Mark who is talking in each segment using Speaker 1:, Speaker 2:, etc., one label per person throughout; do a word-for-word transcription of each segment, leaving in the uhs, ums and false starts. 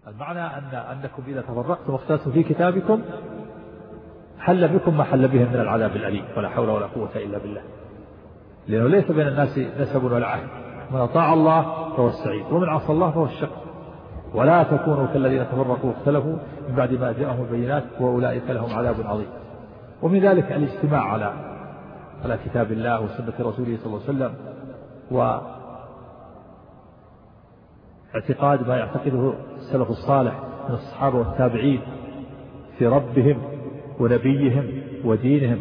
Speaker 1: المعنى أن أنكم إذا تفرقتم واختلفتم في كتابكم حل بكم ما حل بهم من العذاب الأليم، ولا حول ولا قوة إلا بالله، لأنه ليس بين الناس نسب ولا عهد، من أطاع الله فهو السعيد ومن عصى الله فهو الشقي. ولا تكونوا كالذين تفرقوا واختلفوا من بعد ما جاءهم البينات وأولئك لهم عذاب عظيم. ومن ذلك الاجتماع على على كتاب الله وسنة رسوله صلى الله عليه وسلم، واعتقاد ما يعتقده السلف الصالح من الصحابة والتابعين في ربهم ونبيهم ودينهم،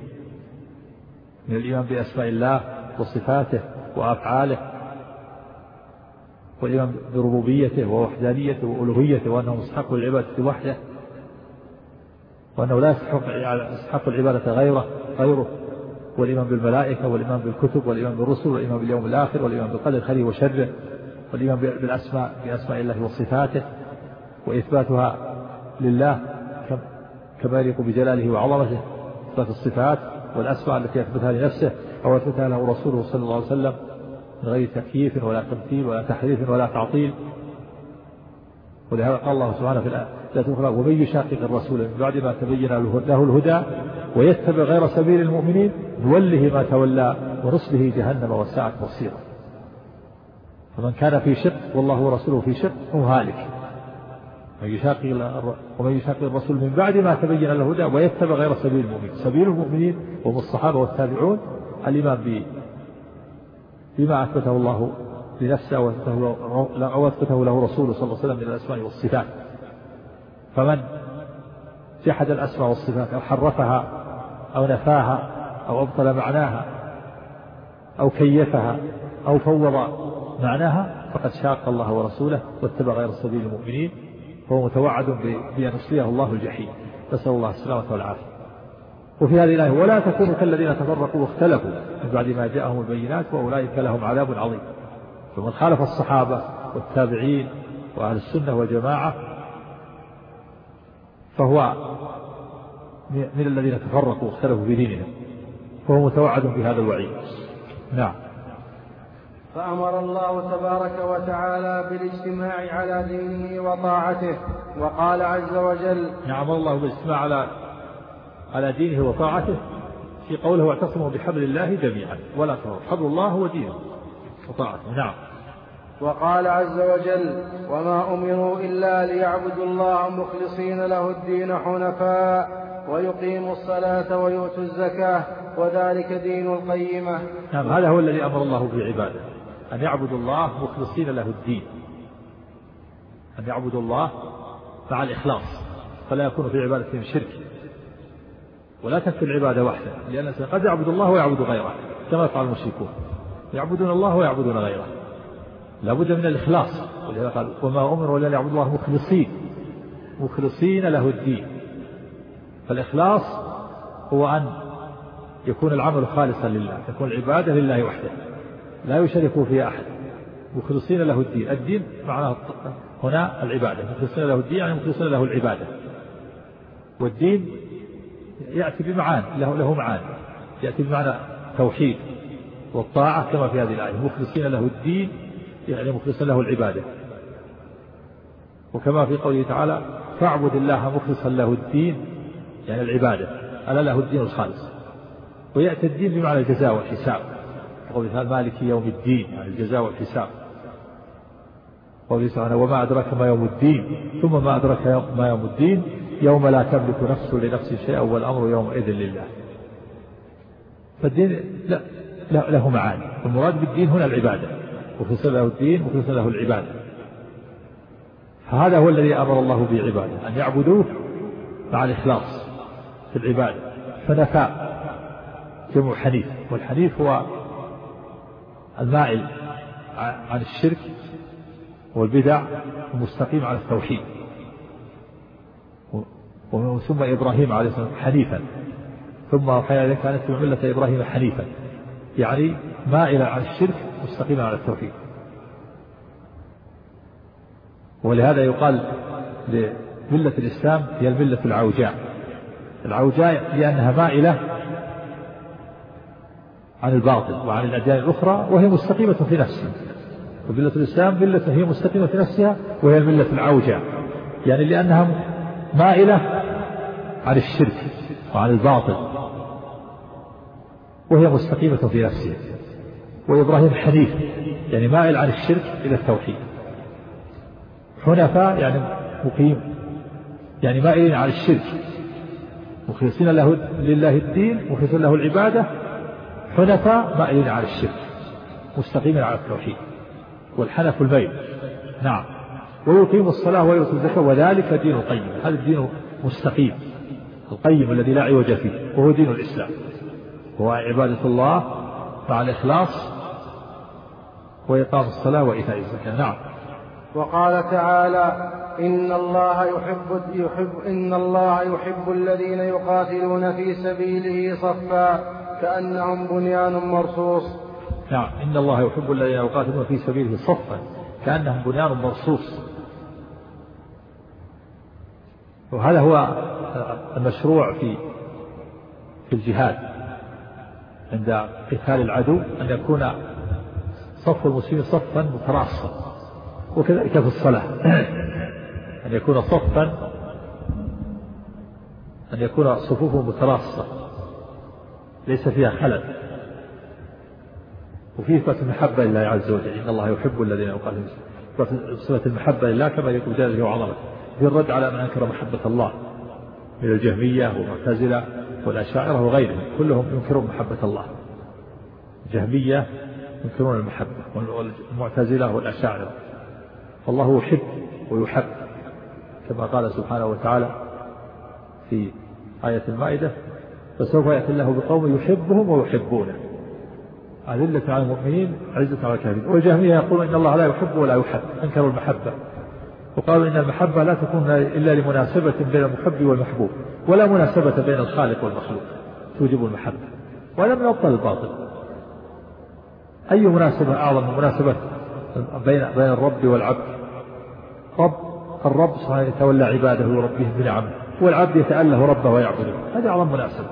Speaker 1: من الإيمان بأسماء الله وصفاته وأفعاله، والإيمان بربوبيته ووحدانيته وألوهيته، وأنه مستحق العبادة وحده، وأنه لا يستحق العبادة غيره غيره والإيمان بالملائكة والإيمان بالكتب والإيمان بالرسل والإيمان باليوم الآخر والإيمان بالقدر خيره وشره، والإيمان بالأسماء بأسماء الله وصفاته وإثباتها لله كما يليق بجلاله وعظمته، إثبات الصفات والأسماء التي يثبتها لنفسه أو يثبتها له رسوله صلى الله عليه وسلم من غير تكييف ولا تمثيل ولا تحريف ولا تعطيل. ولهذا قال الله سبحانه في الآية ومن يشاقق الرسول من بعد ما تبين له الهدى ويتبع غير سبيل المؤمنين نوله ما تولى ونصله جهنم وساءت مصيرا. فمن كان في شق والله ورسوله في شق هو هالك. ومن يشاقق الرسول من بعد ما تبين له الهدى ويتبع غير سبيل المؤمنين، سبيل المؤمنين هم الصحابة والتابعون الإيمان بما أثبته الله لنفسه أو أثبته له رسوله صلى الله عليه وسلم من الأسماء والصفات. فمن جحد الأسماء والصفات أو حرفها أو نفاها أو أبطل معناها أو كيفها أو فوض معناها فقد شاق الله ورسوله واتبع غير سبيل المؤمنين، فهو متوعد بأن يصليه الله الجحيم، نسأل الله السلامة والعافية. وفي هذه الآية ولا تكونوا كالذين تفرقوا واختلفوا من بعد ما جاءهم البينات وأولئك لهم عذاب عظيم. فمن خالف الصحابة والتابعين وأهل السنة والجماعة فهو من الذين تفرقوا واختلفوا في دينهم، فهو متوعد بهذا الوعيد. نعم.
Speaker 2: فأمر الله تبارك وتعالى بالاجتماع على دينه وطاعته، وقال عز وجل
Speaker 1: نعم الله بالاجتماع على على دينه وطاعته في قوله واعتصموا بحبل الله جميعا ولا تفرقوا، حبل الله هو دينه وطاعته. نعم.
Speaker 2: وقال عز وجل وما أمروا إلا ليعبدوا الله مخلصين له الدين حنفاء ويقيموا الصلاة ويؤتوا الزكاة وذلك دين القيمة.
Speaker 1: نعم، هذا هو الذي أمر الله بعباده، أن يعبدوا الله مخلصين له الدين، أن يعبدوا الله مع الإخلاص، فلا يكون في عبادتهم شرك، ولا تكفي العبادة وحده، لأن الإنسان قد يعبد الله ويعبد غيره كما يفعل المشركون، يعبدون الله ويعبدون غيره، لا بد من الإخلاص. ولهذا قال وما أمروا إلا ليعبدوا الله مخلصين مخلصين له الدين. فالإخلاص هو أن يكون العمل خالصا لله، تكون العبادة لله وحده لا يشاركوا فيها أحد، مخلصين له الدين. الدين معناه هنا العبادة، مخلصين له الدين يعني مخلصين له العبادة. والدين يأتي بمعان له, له معان، يأتي بمعنى توحيد والطاعة كما في هذه الآية، مخلصين له الدين يعني مخلصين له العبادة. وكما في قوله تعالى فاعبد الله مخلصا له الدين يعني العبادة، ألا له الدين الخالص. ويأتي الدين بمعنى الجزاء والحساب، قوله تعالى مالك يوم الدين يعني الجزاء والحساب. قوله تعالى وما أدرك ما يوم الدين، ثم ما أدرك ما يوم الدين يوم لا تملك نفس لنفس شيئا والأمر يومئذ لله. فالدين لا له معاني، المراد بالدين هنا العبادة، مخلص له الدين مخلص له العبادة. فهذا هو الذي أمر الله بعباده، أن يعبدوه مع الإخلاص في العبادة. فنفاء جمع حنيف، والحنيف هو المائل عن الشرك والبدع المستقيم على التوحيد. ثم إبراهيم عليه السلام حنيفا، ثم أوحينا إليك أن اتبع ملة إبراهيم حنيفا يعني مائلا عن الشرك مستقيما على التوحيد. ولهذا يقال لملة الإسلام هي الملة العوجاء، العوجاء لأنها مائلة عن الباطل وعن الأديان الأخرى وهي مستقيمة في نفسها، وملة الإسلام ملة هي مستقيمة في نفسها وهي الملة العوجة، يعني لأنها مائلة عن الشرك وعن الباطل وهي مستقيمة في نفسها. وإبراهيم حنيف يعني مائل عن الشرك إلى التوحيد، حنفاء يعني مقيم يعني مائلين عن الشرك مخلصين له لله الدين مخلصين له العبادة، حنفاء مائلين عن الشرك مستقيمين على التوحيد والحنف الميل. نعم. ويقيم الصلاة ويؤتي الزكاة وذلك دين القيم، هذا الدين مستقيم القيم الذي لا عوج فيه، وهو دين الإسلام، هو عبادة الله مع الإخلاص وإقام الصلاة وإيتاء الزكاة. نعم.
Speaker 2: وقال تعالى إن الله يحب, يحب إن الله يحب الذين يقاتلون في سبيله صفا كأنهم بنيان مرصوص.
Speaker 1: نعم. إن الله يحب الذين يقاتلون في سبيله صفا كأنهم بنيان مرصوص. وهذا هو المشروع في في الجهاد عند قتال العدو، أن يكون صف المسلمين صفا متراصا، وكذلك في الصلاة أن يكون صفا أن يكون صفوفهم متراصة ليس فيها خلل، وفيه صفة المحبة لله عز وجل. إن الله يحب الذين يقاتلون، صفة المحبة لله كما يقول جلاله وعظمته، في الرد على من أنكر محبة الله من الجهمية والمعتزلة والأشاعرة وغيرهم، كلهم ينكرون محبة الله. الجهمية ينكرون المحبة والمعتزلة والأشاعرة، فالله يحب ويحب كما قال سبحانه وتعالى في آية المائدة فسوف يأتي الله بقوم يحبهم ويحبونه أذلة على المؤمنين عزة على الكافرين. والجهمية يقولون إن الله لا يحب ولا يحب، أنكروا المحبة وقالوا إن المحبة لا تكون إلا لمناسبة بين المحب والمحبوب، ولا مناسبة بين الخالق والمخلوق توجب المحبة، ولم يبطل الباطل. أي مناسبة أعظم من مناسبة بين بين الرب والعبد؟ رب الرب سبحانه يتولى عباده وربهم بنعمه، والعبد يتأله ربه ويعبده، هذه أعظم مناسبة.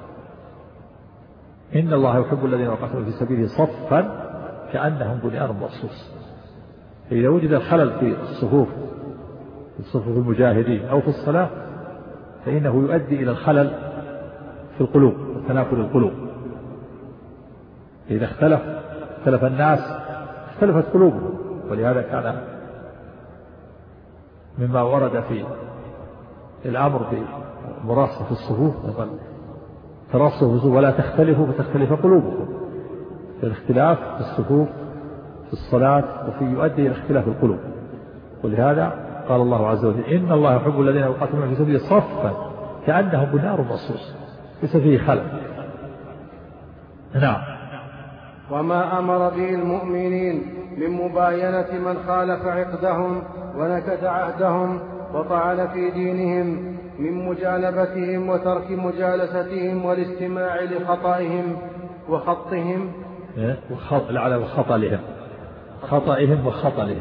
Speaker 1: إن الله يحب الذين يقاتلون في سبيله صفا كأنهم بنيان مرصوص. إذا وجد الخلل في الصفوف في صفوف المجاهدين أو في الصلاة فإنه يؤدي إلى الخلل في القلوب وتنافر القلوب. إذا اختلف اختلف الناس اختلفت قلوبهم، ولهذا كان مما ورد في الأمر بمراصة الصفوف تراصوا الصفوف ولا تختلفوا فتختلف قلوبكم. الاختلاف في الصفوف في الصلاة وفي يؤدي إلى اختلاف القلوب، ولهذا قال الله عز وجل إن الله يحب الذين يقاتلون في سبيله صفا كأنهم بنيان مرصوص ليس فيه خلل. نعم.
Speaker 2: وما أمر به المؤمنين من مباينة من خالف عقدهم ونكث عهدهم وطعن في دينهم من مجانبتهم وترك مجالستهم والاستماع لخطئهم وخطهم
Speaker 1: وخط على وخطلهم خطئهم وخطلهم.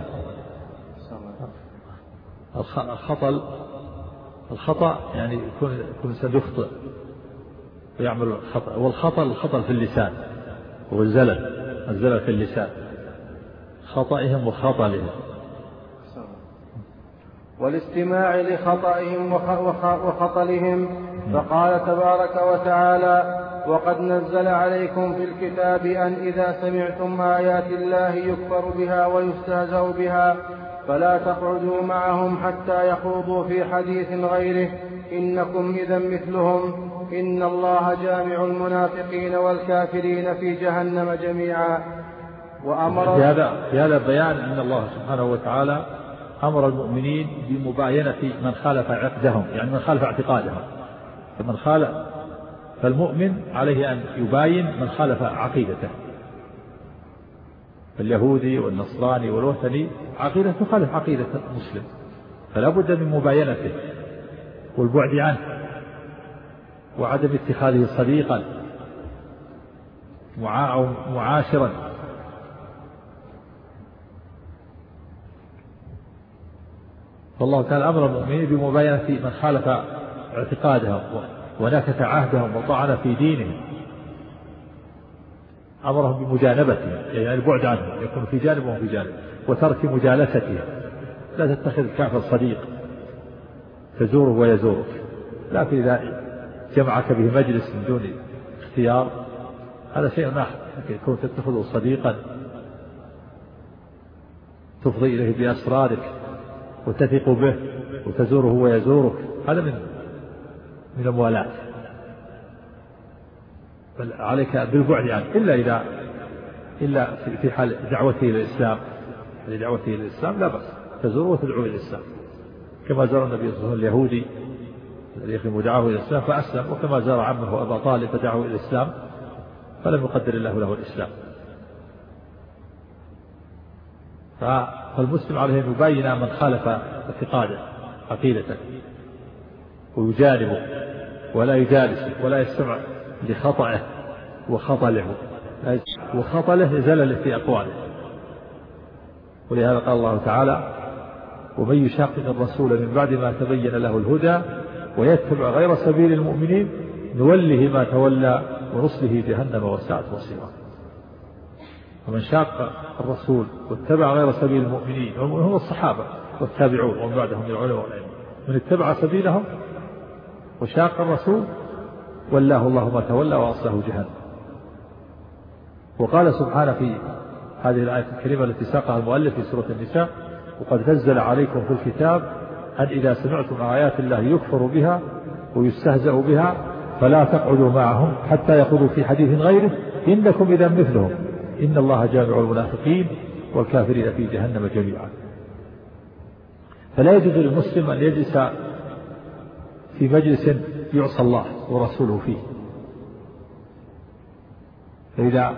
Speaker 1: الخطل الخطأ يعني يكون يكون الإنسان يخطئ ويعمل خطأ، والخطل الخطل في اللسان والزلل الزلل في اللسان. خطئهم وخطلهم
Speaker 2: والاستماع لخطئهم وخطلهم. فقال تبارك وتعالى وقد نزل عليكم في الكتاب أن إذا سمعتم آيات الله يكفر بها ويستهزأ بها فلا تقعدوا معهم حتى يخوضوا في حديث غيره إنكم إذا مثلهم إن الله جامع المنافقين والكافرين في جهنم جميعا. وأمر
Speaker 1: في هذا في هذا بيان أن الله سبحانه وتعالى أمر المؤمنين بمباينة من خالف عقدهم، يعني من خالف اعتقادهم. فمن خالف فالمؤمن عليه أن يباين من خالف عقيدته. اليهودي والنصراني والوثني عقيدة تخالف عقيدة المسلم، فلا بد من مباينته والبعد عنه وعدم اتخاذه صديقا معاشرا. فالله تعالى أمر المؤمنين بمباينة من خالف اعتقادهم ونكث عهدهم وطعن في دينهم أمرهم بمجانبته يعني البعد عنه، يكون في جانب وهم في جانب، وترك مجالسته. لا تتخذ الكافر صديق تزوره ويزورك، لكن إذا جمعك به مجلس من دون اختيار هذا شيء آخر، لكن يكون تتخذه صديقا تفضي إليه بأسرارك وتثق به وتزوره ويزورك، هذا من من الموالاة. بل عليك بالبعد عنه إلا إذا إلا في حال دعوته إلى الإسلام، لدعوته إلى الإسلام لا بأس تزوره وتدعو إلى الإسلام، كما زار النبي صلى الله عليه وسلم اليهودي الذي يخدم دعاه إلى الإسلام فأسلم، وكما زار عمه أبا طالب فدعاه إلى الإسلام فلم يقدر الله له الإسلام. فالمسلم عليه أن يبين من خالف اعتقاده عقيدته ويجانبه ولا يجالسه ولا يستمع لخطأه وخطله وخطله زلل في أقواله. ولهذا قال الله تعالى: ومن يشاقق الرسول من بعد ما تبين له الهدى ويتبع غير سبيل المؤمنين نوله ما تولى ونصله جهنم وساءت مصيرا. ومن شاق الرسول واتبع غير سبيل المؤمنين هم الصحابة والتابعون ومن بعدهم من العلماء والأئمة، من اتبع سبيلهم وشاق الرسول ولاه الله ما تولى وأصله جهنم. وقال سبحانه في هذه الآية الكريمة التي ساقها المؤلف في سورة النساء: وقد نزل عليكم في الكتاب أن إذا سمعتم آيات الله يكفر بها ويستهزأ بها فلا تقعدوا معهم حتى يخوضوا في حديث غيره إنكم إذا مثلهم إن الله جامع المنافقين والكافرين في جهنم جميعا. فلا يجوز للمسلم أن يجلس في مجلس يعصى الله ورسوله فيه، فإذا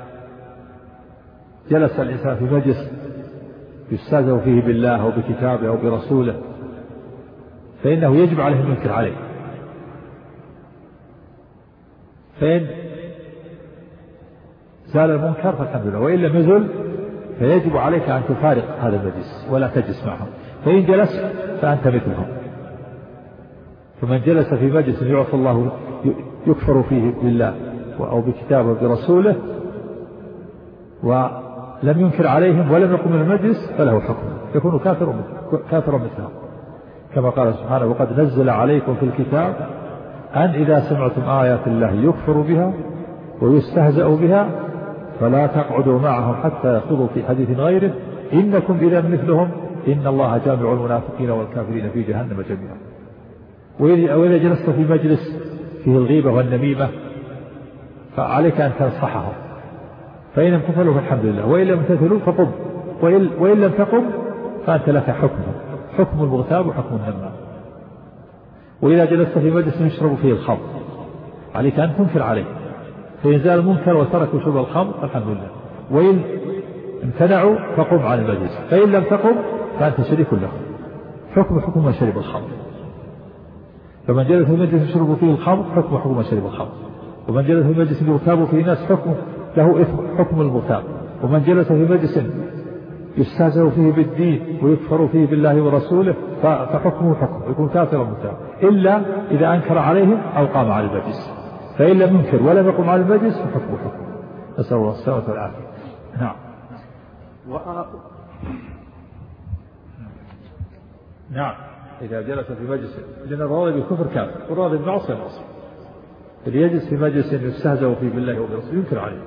Speaker 1: جلس الإنسان في مجلس يستهزأ فيه بالله أو بكتابه أو برسوله فإنه يجب عليه أن ينكر عليه، فإن زال المنكر فالحمد لله، وإن لم يزل فيجب عليك أن تفارق هذا المجلس ولا تجلس معهم، فإن جلست فأنت مثلهم. فمن جلس في مجلس يعصى الله يكفر فيه بالله أو بكتابه برسوله ولم ينكر عليهم ولم يقم من المجلس فله حكم، يكون كافر كافرا مثلهم، كما قال سبحانه: وقد نزل عليكم في الكتاب أن إذا سمعتم آيات الله يكفر بها ويستهزأ بها فلا تقعدوا معهم حتى يخوضوا في حديث غيره إنكم إذا مثلهم إن الله جامع المنافقين والكافرين في جهنم جميعا. وإذا جلست في مجلس فيه الغيبة والنميمة فعليك أن تنصحهم، فإن لم تفعلوا فالحمد لله، وإن لم تفعلوا فقم، وإن لم تقم فأنت لك حكم حكم المغتاب وحكم النمام. وإذا جلست في مجلس يشرب فيه الخمر عليك أن تنكر عليه، فإن زال المنكر وتركوا شرب الخمر فالحمد لله، وإن امتنعوا فقم عن المجلس، فإن لم تقم فأنت شريك له، حكم حكم من شرب الخمر. فمن جلس في مجلس يشرب فيه الخمر حكم حكم من شرب الخمر، ومن جلس في مجلس يغتاب فيه ناس حكم له إثم حكم المغتاب، ومن جلس في مجلس يستهزأ فيه بالدين ويكفر فيه بالله ورسوله فحكمه حكم، يكون كافرا مغتابا، إلا إذا أنكر عليهم أو قام على المجلس، فإن لم ينكر ولم يقم على المجلس فحكمه حكم. نسأل الله السلامة والعافية. نعم. نعم. إذا جلس في مجلس، لأن الراضي بالكفر كافر والراضي بالمعصية معصية، اللي يجلس في مجلس يستهزأ فيه بالله وبرسوله ينكر عليه،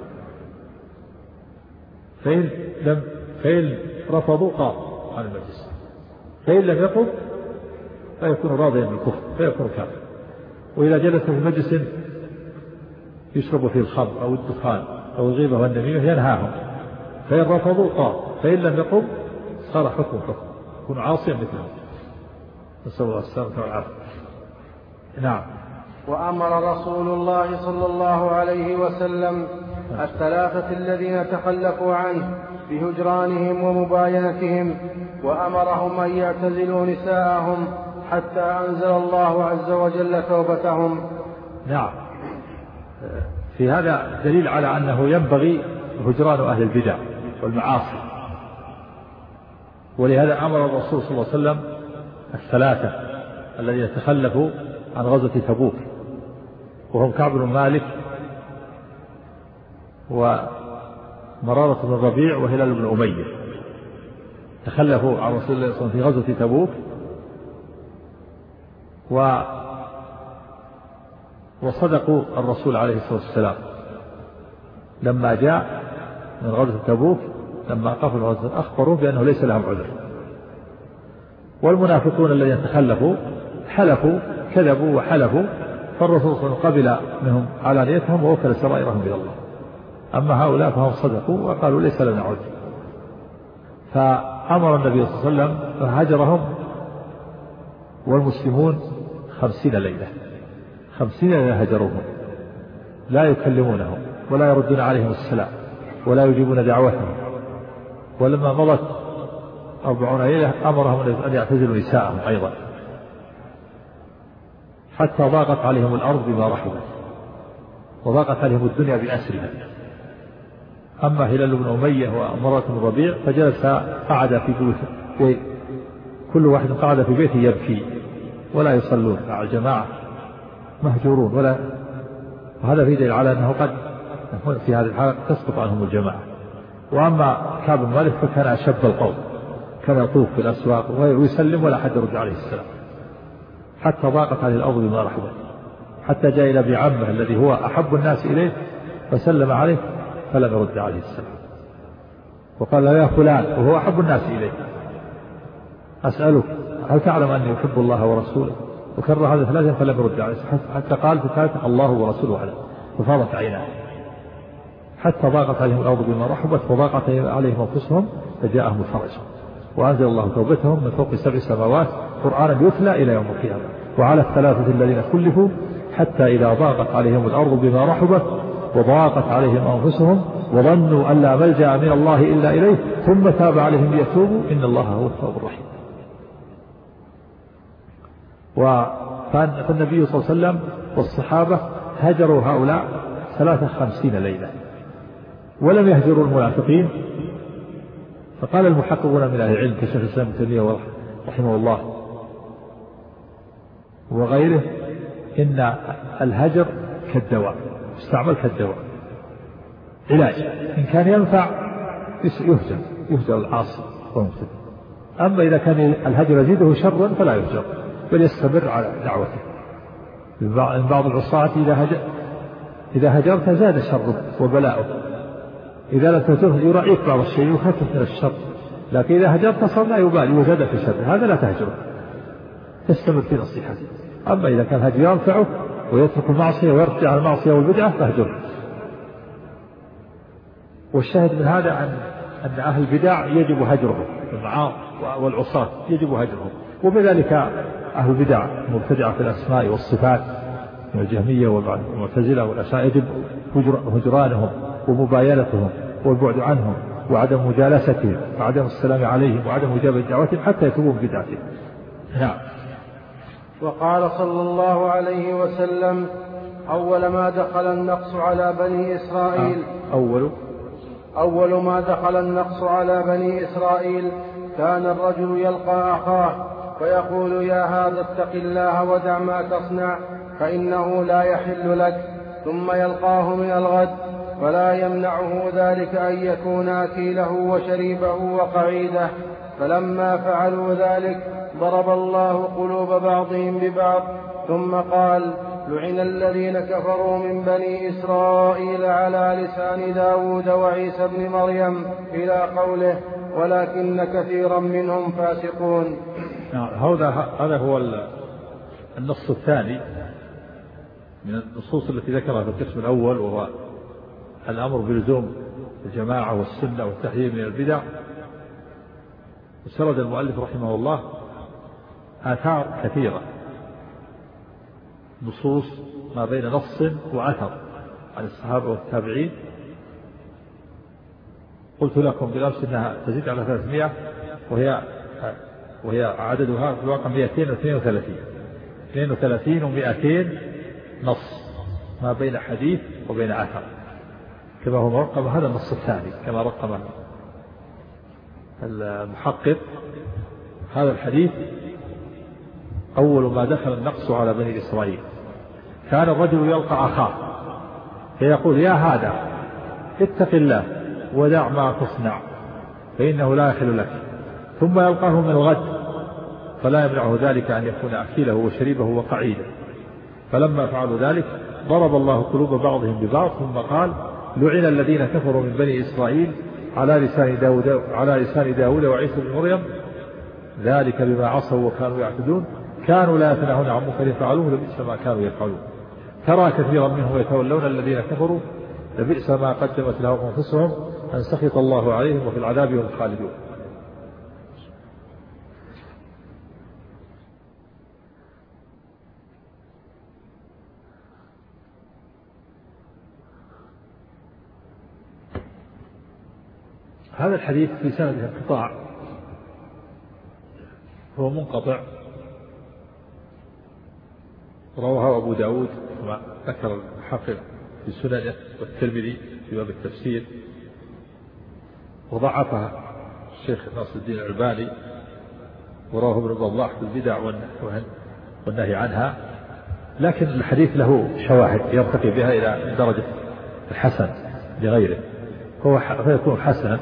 Speaker 1: فإن لم فإن رفضوا قام عن المجلس، فإن لم يقم فيكون راضيا بالكفر فيكون كافر. وإذا جلس في مجلس يشرب فيه الخمر أو الدخان أو الغيبة والنميمة ينهاهم، فإن رفضوا قام، فإن لم يقم صار حكم حكم، يكون عاصيا مثلهم. نسأل الله السلامة والعافية. نعم.
Speaker 2: وأمر رسول الله صلى الله عليه وسلم الثلاثة الذين تخلفوا عنه بهجرانهم ومباينتهم، وأمرهم أن يعتزلوا نساءهم حتى أنزل الله عز وجل توبتهم.
Speaker 1: نعم. في هذا دليل على أنه ينبغي هجران أهل البدع والمعاصي، ولهذا أمر الرسول صلى الله عليه وسلم الثلاثة الذين تخلفوا عن غزوة تبوك، وهم كعب بن مالك ومرارة بن الربيع وهلال بن أمية تخلفوا عن رسول الله صلى الله عليه وسلم في غزوة تبوك، و وصدقوا الرسول عليه الصلاة والسلام لما جاء من غزوة تبوك، لما قفل الغزوة أخبروا بأنه ليس لهم عذر. والمنافقون الذين تخلفوا حلفوا كذبوا وحلفوا، فالرسول صلى الله عليه وسلم قبل منهم علانيتهم ووكل سرائرهم إلى الله. أما هؤلاء فهم صدقوا وقالوا ليس لنا عذر، فأمر النبي صلى الله عليه وسلم فهجرهم والمسلمون خمسين ليلة خمسين ليلة هجروهم، لا يكلمونهم ولا يردون عليهم السلام ولا يجيبون دعوتهم. ولما مضت أربعون ليلة أمرهم أن يعتزلوا نساءهم أيضا، حتى ضاقت عليهم الأرض بما رحبت وضاقت عليهم الدنيا بأسرها. أما هلال بن أمية ومرارة بن الربيع فجلس قعد في بيته، كل واحد قعد في بيته يبكي ولا يصلون مع الجماعة، مهجورون، ولا وهذا في دليل على أنه قد في هذه الحالة تسقط عنهم الجماعة. وأما كعب بن مالك فكان أشب القوم، كان يطوف في الأسواق ويسلم ولا حد يرد عليه السلام، حتى ضاقت عليه الأرض بما رحبت، حتى جاء إلى ابن عمه الذي هو أحب الناس إليه فسلم عليه فلم يرد عليه السلام، وقال يا فلان وهو أحب الناس إليه أسألك هل تعلم أني أحب الله ورسوله؟ وكرر هذا ثلاثة فلم يرد عليه، حتى قال في الثالثة الله ورسوله أعلم، ففاضت عيناه، حتى ضاقت عليهم الأرض بما رحبت وضاقت عليهم أنفسهم فجاءهم الفرج وأنزل الله توبتهم من فوق سبع سماوات قرآنا يتلى إلى يوم القيامة. وعلى الثلاثة الذين خلفوا حتى إذا ضاقت عليهم الأرض بما رحبت وضاقت عليهم أنفسهم وظنوا أن لا ملجأ من الله إلا إليه ثم تاب عليهم ليتوبوا إن الله هو التواب الرحيم. فالنبي صلى الله عليه وسلم والصحابة هجروا هؤلاء ثلاثة خمسين ليلة ولم يهجروا المنافقين. فقال المحققون من أهل العلم كشيخ الإسلام ابن تيمية رحمه الله وغيره إن الهجر كالدواء، يستعمل كالدواء علاج، إن كان ينفع يهجر يهجر العاصي والمفسد. أما إذا كان الهجر يزيده شرا فلا يهجر بل يستمر على دعوته. من بعض العصاة إذا هجر إذا هجرت زاد شره وبلاؤه، إذا لم تهجره يراعيك بعض الشيء يخفف من الشر، لكن إذا هجرت صار لا يبالي وزاد في الشر، هذا لا تهجره، تستمر في نصيحته. أما إذا كان هجر ينفعه ويترك المعصية ويرجع على المعصية والبدعة فاهجره. والشاهد من هذا أن أن أهل البدع يجب هجرهم، المعاصي والعصاة يجب هجرهم، وبذلك أهل البدع المبتدعة في الأسماء والصفات من الجهمية والمعتزلة والأشاعرة يجب هجرانهم ومباينتهم والبعد عنهم وعدم مجالستهم وعدم السلام عليهم وعدم إجابة دعوتهم حتى يتوبوا من بدعتهم. نعم.
Speaker 2: وقال صلى الله عليه وسلم أول ما دخل النقص على بني إسرائيل
Speaker 1: أول
Speaker 2: أول ما دخل النقص على بني إسرائيل كان الرجل يلقى أخاه فيقول يا هذا اتق الله ودع ما تصنع فإنه لا يحل لك، ثم يلقاه من الغد فلا يمنعه ذلك أن يكون أكيله وشريبه وقعيده. فلما فعلوا ذلك ضرب الله قلوب بعضهم ببعض، ثم قال لعن الذين كفروا من بني إسرائيل على لسان داود وعيسى بن مريم إلى قوله ولكن كثيرا منهم فاسقون.
Speaker 1: هذا هذا هو النص الثاني من النصوص التي ذكرها في القسم الأول، وهو الأمر بلزوم الجماعة والسنة والتحذير من البدع. وسرد المؤلف رحمه الله آثار كثيرة، نصوص ما بين نص وأثر عن الصحابة والتابعين. قلت لكم بالأمس أنها تزيد على ثلاثمائة، وهي وهي عددها في الواقع مئتين واثنين وثلاثين اثنين وثلاثين ومئتين نص ما بين حديث وبين أثر، كما هو مرقم هذا النص الثاني كما رقم المحقق هذا الحديث. أول ما دخل النقص على بني إسرائيل كان الرجل يلقى أخاه فيقول يا هذا اتق الله ودع ما تصنع فإنه لا يحل لك، ثم يلقاه من الغد فلا يمنعه ذلك أن يكون أكيله وشريبه وقعيده. فلما فعلوا ذلك ضرب الله قلوب بعضهم ببعض، ثم قال لعن الذين كفروا من بني إسرائيل على لسان داود, على لسان داود وعيسى بن مريم ذلك بما عصوا وكانوا يعتدون كانوا لا يتناهون عن منكر فعلوه لبئس ما كانوا يفعلون. ترى كثيرا منهم يتولون الذين كفروا لبئس ما قدمت لهم أنفسهم أن سخط الله عليهم وفي العذاب هم خالدون. هذا الحديث في سنده انقطاع، هو منقطع، رواه أبو داود كما ذكر الحافظ في سننه والترمذي في باب التفسير، وضعفها الشيخ ناصر الدين الألباني، ورواه ابن بضاح في البدع والنهي عنها، لكن الحديث له شواهد يرتقي بها إلى درجة الحسن لغيره، هو فيكون حسنا.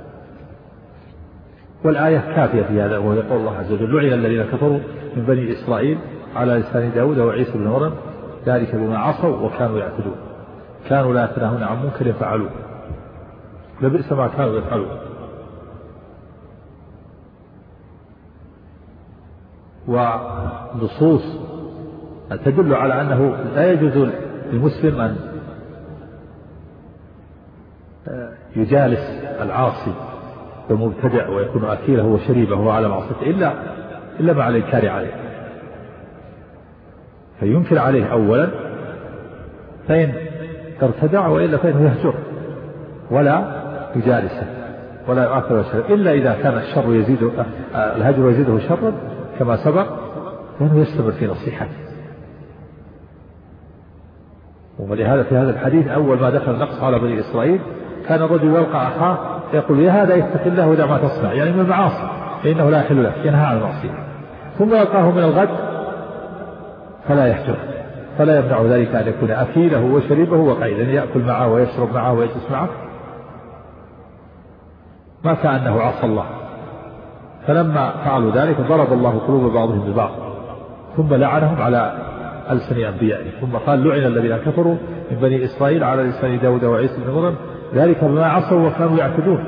Speaker 1: والآية كافية في هذا، وهو يقول الله عز وجل لعن الذين كفروا من بني إسرائيل على لسان داود وعيسى بن مريم ذلك بما عصوا وكانوا يعتدون كانوا لا يتناهون عن منكر فعلوه لبئس ما كانوا يفعلون. ونصوص تدل على أنه لا يجوز للمسلم أن يجالس العاصي والمبتدع ويكون أكيله وشريبه على معصيته إلا إلا مع الإنكار عليه، فينكر عليه أولا فإن ارتدع، وإلا فإنه يهجر ولا يجالسه ولا يؤثر وشر، إلا إذا كان الشر يزيد الهجر يزيده شرا كما سبق فإنه يستمر في نصيحته. ولهذا في هذا الحديث أول ما دخل النقص على بني إسرائيل كان الرجل يلقى أخاه يقول يا هذا اتق الله ودع ما تصنع، يعني من المعاصي فإنه لا يحل لك، ينهى عن المعصية. ثم يلقاه من الغد فلا يحجر، فلا يمنع ذلك أن يكون أكيله وشريبه وقعيدا، يأكل معه ويشرب معه ويجلس معه ما كأنه عصى الله. فلما فعلوا ذلك ضرب الله قلوب بعضهم ببعض ثم لعنهم على ألسن أنبيائهم، ثم قال لعن الذين كفروا من بني إسرائيل على لسان داود وعيسى بن مريم ذلك بما عصوا وكانوا يعتدون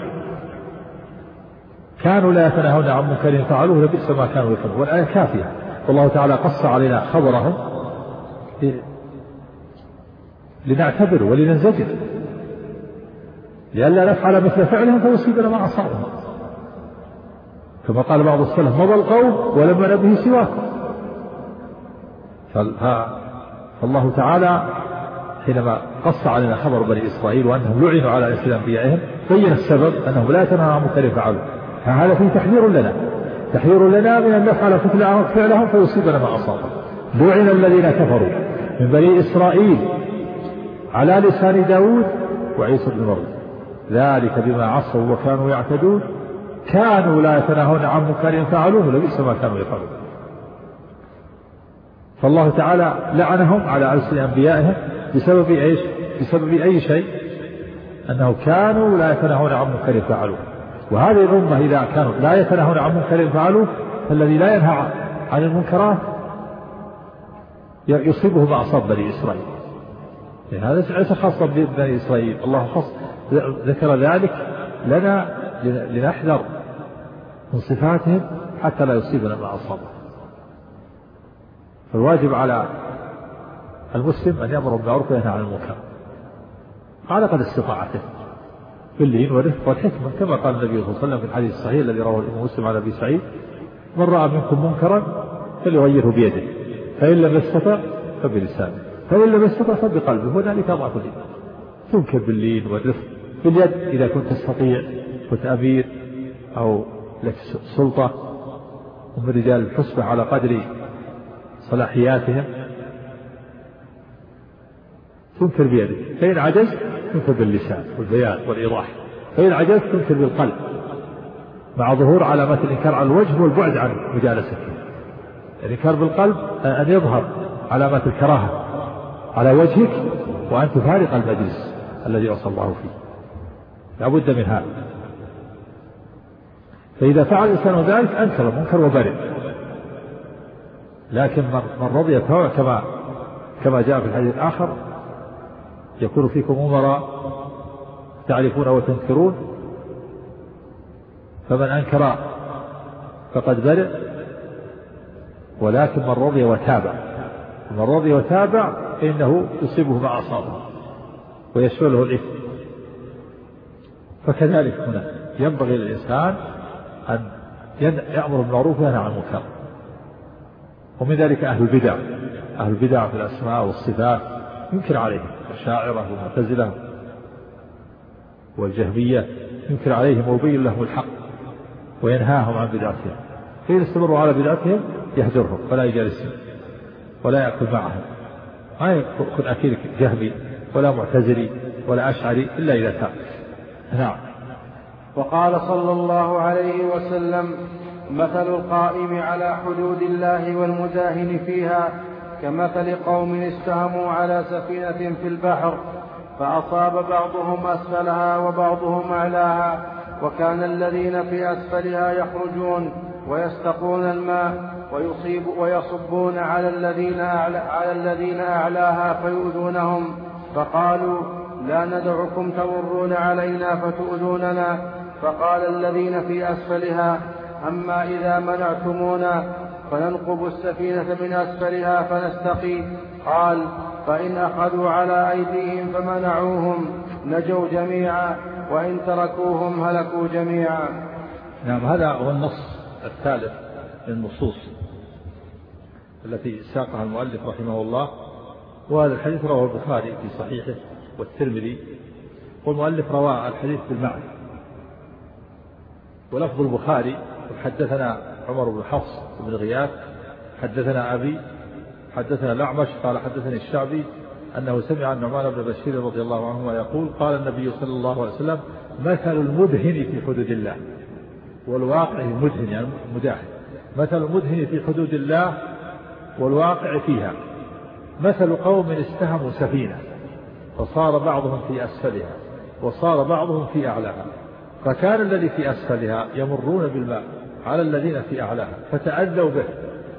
Speaker 1: كانوا لا يتناهون عن منكر فعلوه لبئس ما كانوا يفعلون. والآية كافية، والله تعالى قص علينا خبرهم لنعتبر ولننزجر لئلا نفعل مثل فعلهم فيصيبنا ما أصابهم، كما قال بعض السلف مضى القوم ولم نبه سواكم. فالله تعالى حينما قص علينا خبر بني إسرائيل وأنهم لعنوا على لسان أنبيائهم بين السبب أنهم لا يتناهون عن منكر فعلوه، فهذا فيه تحذير لنا تحذير لنا من أن نفعل فعلهم فيصيبنا ما أصابهم. لعن الذين كفروا من بني إسرائيل على لسان داود وعيسى بن مريم ذلك بما عصوا وكانوا يعتدون كانوا لا يتناهون عن منكر فعلوه لبئس ما كانوا يفعلون. فالله تعالى لعنهم على ألسن أنبيائهم بسبب ايش؟ بسبب اي شيء؟ انه كانوا لا يتناهون عن منكر فعلوه. وهذه الامه اذا كانوا لا يتناهون عن منكر فعلوه فالذي لا ينهى عن المنكرات يصيبه ما اصاب بني اسرائيل، يعني هذا ليس خاصا ببني اسرائيل، الله خص ذكر ذلك لنا لنحذر من صفاتهم حتى لا يصيبنا ما اصابه. فالواجب على المسلم أن يأمر بالمعروف وينهى عن المنكر على قدر استطاعته باللين والرفق والحكمة، كما قال النبي صلى الله عليه وسلم في الحديث الصحيح الذي رواه الإمام مسلم عن أبي سعيد من رأى منكم منكرا فليغيره بيده فإن لم يستطع فبلسانه فإن لم يستطع فبقلبه وذلك أضعف الإيمان. تنكر باللين والرفق باليد إذا كنت تستطيع، كنت أمير أو لك سلطة ومن رجال الحسبة على قدر صلاحياتهم تنكر بيدك، فإن عجزت تنكر باللسان والبيان والإيضاح، فإن عجزت تنكر بالقلب مع ظهور علامات الإنكار على الوجه والبعد عن مجالسته. الإنكار بالقلب أن يظهر علامات الكراهة على وجهك وأن تفارق المجلس الذي وصى الله فيه. لابد من هذا. فإذا فعل الإنسان ذلك أنكر المنكر وبرئ. لكن من رضي كما كما جاء في الحديث الآخر يكون فيكم أمراء تعرفون وتنكرون، فمن أنكر فقد برئ. ولكن من رضي وتابع، من رضي وتابع فإنه يصيبه ما أصابه ويشمله الإثم. فكذلك هنا ينبغي للإنسان أن يأمر بالمعروف وينهى عن المنكر. ومن ذلك أهل البدع، أهل البدع في الأسماء والصفات ينكر عليهم، الشاعرة والمعتزلة والجهمية ينكر عليهم ويبين لهم الحق وينهاهم عن بدعتهم. فإن استمروا على بدعتهم يهجرهم ولا يجالسهم ولا يأكل معهم، ما يكون أكيد جهمي ولا معتزلي ولا أشعري إلا إذا تاب. نعم.
Speaker 2: وقال صلى الله عليه وسلم: مثل القائم على حدود الله والمداهن فيها كمثل قوم استهموا على سفينة في البحر فأصاب بعضهم أسفلها وبعضهم أعلاها، وكان الذين في أسفلها يخرجون ويستقون الماء ويصيب ويصبون على الذين أعلى على الذين أعلاها فيؤذونهم، فقالوا: لا ندعكم تمرون علينا فتؤذوننا. فقال الذين في أسفلها: أما إذا منعتمونا فننقب السفينة من أسفلها فنستقي. قال: فإن أخذوا على أيديهم فمنعوهم نجوا جميعا، وإن تركوهم هلكوا جميعا.
Speaker 1: نعم. هذا هو النص الثالث من النصوص التي ساقها المؤلف رحمه الله. وهذا الحديث رواه البخاري في صحيحه والترمذي، والمؤلف رواه الحديث بالمعنى. ولفظ البخاري: حدثنا عمر بن حفص بن غياث حدثنا أبي حدثنا الأعمش قال حدثني الشعبي أنه سمع النعمان بن بشير رضي الله عنهما يقول: قال النبي صلى الله عليه وسلم: مثل المدهن في حدود الله والواقع المدهن، يعني مداهن، مثل المدهن في حدود الله والواقع فيها مثل قوم استهموا سفينة فصار بعضهم في أسفلها وصار بعضهم في أعلاها، فكان الذي في أسفلها يمرون بالماء على الذين في أعلاها فتأذوا به،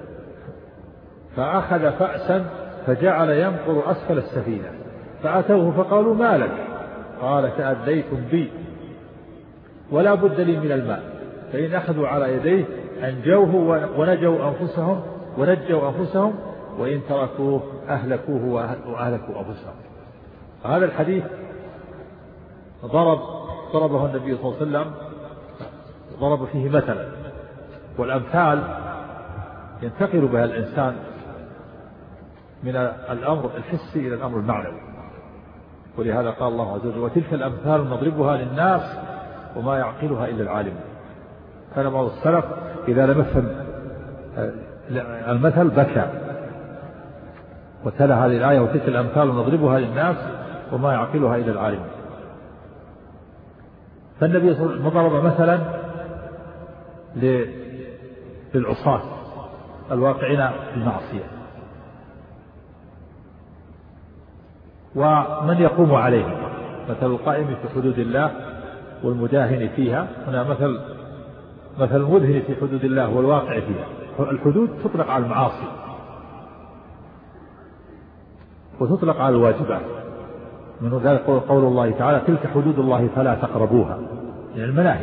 Speaker 1: فأخذ فأسا فجعل ينقر أسفل السفينة، فأتوه فقالوا: ما لك؟ قال: تأذيتم بي ولا بد لي من الماء، فإن أخذوا على يديه أنجوه ونجوا أنفسهم ونجوا أنفسهم، وإن تركوه أهلكوه وأهلكوا أنفسهم. هذا الحديث ضرب ضربه النبي صلى الله عليه وسلم، ضرب فيه مثلا، والأمثال ينتقل بها الإنسان من الأمر الحسي إلى الأمر المعنوي. ولهذا قال الله عز وجل: وتلك الأمثال نضربها للناس وما يعقلها إلا العالم. كان بعض السلف إذا لم يفهم المثل بكى وتلا هذه الآية: وتلك الأمثال نضربها للناس وما يعقلها إلا العالم. فالنبي صلى الله عليه وسلم ضرب مثلا للعصاة الواقعين في المعصية ومن يقوم عليهم، مثل القائم في حدود الله والمداهن فيها. هنا مثل مثل المدهن في حدود الله والواقع فيها. الحدود تطلق على المعاصي وتطلق على الواجبات، من ذلك قول الله تعالى: تلك حدود الله فلا تقربوها، يعني المناهي.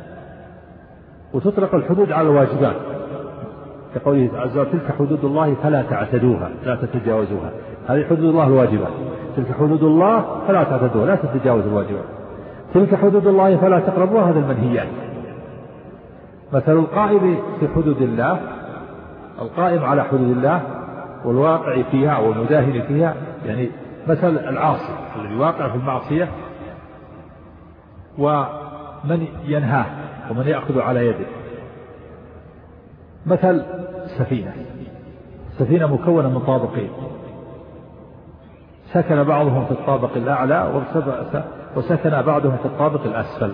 Speaker 1: وتطلق الحدود على الواجبات كقوله عز وجل: تلك حدود الله فلا تعتدوها لا تتجاوزوها. هذه حدود الله الواجبات. تلك حدود الله فلا تعتدوها لا تتجاوزوا الواجبات. تلك حدود الله فلا تقربوها، هذا المنهيات. مثل القائم في حدود الله، القائم على حدود الله والواقع فيها والمداهن فيها، يعني مثل العاصي الذي واقع في المعصية ومن ينهاه ومن يأخذ على يده. مثل سفينة سفينة مكونة من طابقين، سكن بعضهم في الطابق الأعلى وسكن بعضهم في الطابق الأسفل.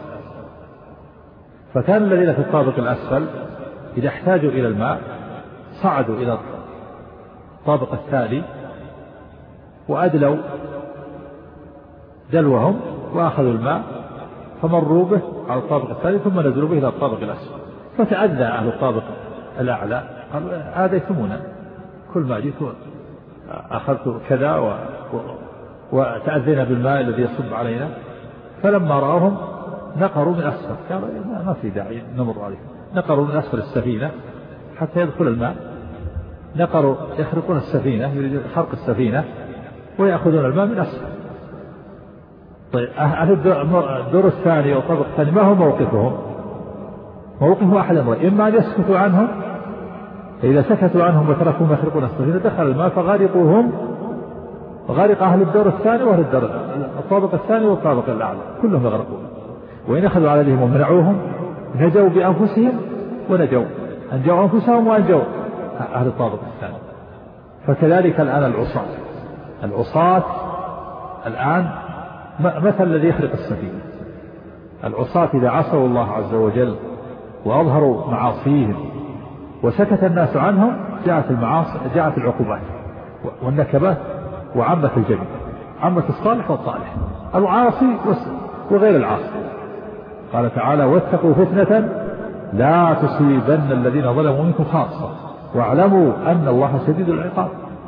Speaker 1: فكان الذين في الطابق الأسفل إذا احتاجوا إلى الماء صعدوا إلى الطابق الثاني وأدلوا دلوهم وأخذوا الماء فمروا به على الطابق الثاني ثم نزلوا به إلى الطابق الأسفل، فتأذى أهل الطابق الأعلى، قال آذيتمونا، كل ما جئت أخذت كذا و... و... وتأذينا بالماء الذي يصب علينا. فلما رأوهم نقروا من أسفل، قالوا ما في داعي نمر عليه، نقروا من أسفل السفينة حتى يدخل الماء، نقروا يخرقون السفينة، يريدون خرق السفينة ويأخذون الماء من أسفل. طيب أهل الدور الثاني أو الطابق الثاني ما هو موقفهم؟ موقف أحد أمرين، إما أن يسكتوا عنهم، فإذا سكتوا عنهم وتركوهم يخرقون السفينة دخل الماء فغرقوهم، غرق أهل الدور الثاني وأهل الدور الطابق الثاني والطابق الأعلى كلهم يغرقون. وإن أخذوا على يدهم ومنعوهم نجوا بأنفسهم ونجوا، أنجوا أنفسهم وأنجوا أهل الطابق الثاني. فكذلك الآن العصاة العصاة الآن مثل الذي يخرق السفينة. العصاة إذا عصوا الله عز وجل وأظهروا معاصيهم وسكت الناس عنهم جاءت المعاصي، جاءت العقوبات والنكبات وعمت الجميع، عمت الصالح والطالح، العاصي وغير العاصي. قال تعالى واتقوا فتنة لا تصيبن الذين ظلموا منكم خاصة واعلموا أن الله شديد العقاب.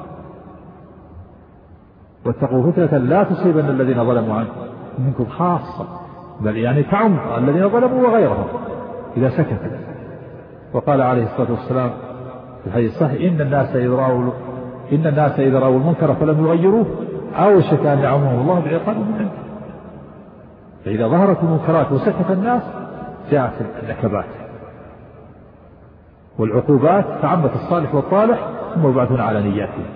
Speaker 1: واتقوا فتنة لا تصيبن الذين ظلموا منكم خاصة، بل يعني تعم الذين ظلموا وغيرهم إذا سكت. وقال عليه الصلاة والسلام في الحديث الصحيح إن الناس إذا رأوا إن الناس إذا رأوا المنكر فلم يغيروه أوشك أن يعمهم الله بعقاب من عنده. فإذا ظهرت المنكرات وسكت الناس جاءت النكبات والعقوبات فعمت الصالح والطالح ثم يبعثون على نياتهم.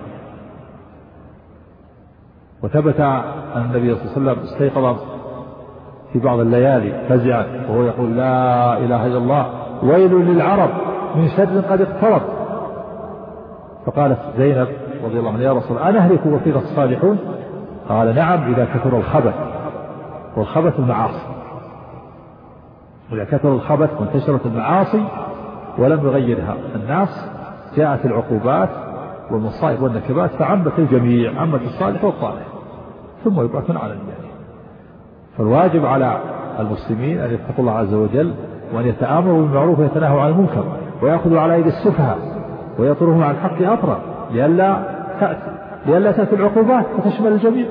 Speaker 1: وثبت أن النبي صلى الله عليه وسلم استيقظ في بعض الليالي فزعا وهو يقول لا إله إلا الله ويل للعرب من شر قد اقترب. فقالت زينب رضي الله عنها يا رسول الله أنهلك وفينا الصالحون؟ قال نعم إذا كثر الخبث، والخبث المعاصي. وإذا كثر الخبث وانتشرت المعاصي ولم يغيرها الناس جاءت العقوبات والمصائب والنكبات فعمت الجميع، عمت الصالح والطالح ثم يبعثون على النيات. فالواجب على المسلمين أن يتقوا الله عز وجل وأن يتآمروا بالمعروف ويتناهوا عن المنكر ويأخذوا على يد السفهاء ويطرهم عن الحق أطرا لئلا تأتي لئلا تأتي العقوبات وتشمل الجميع.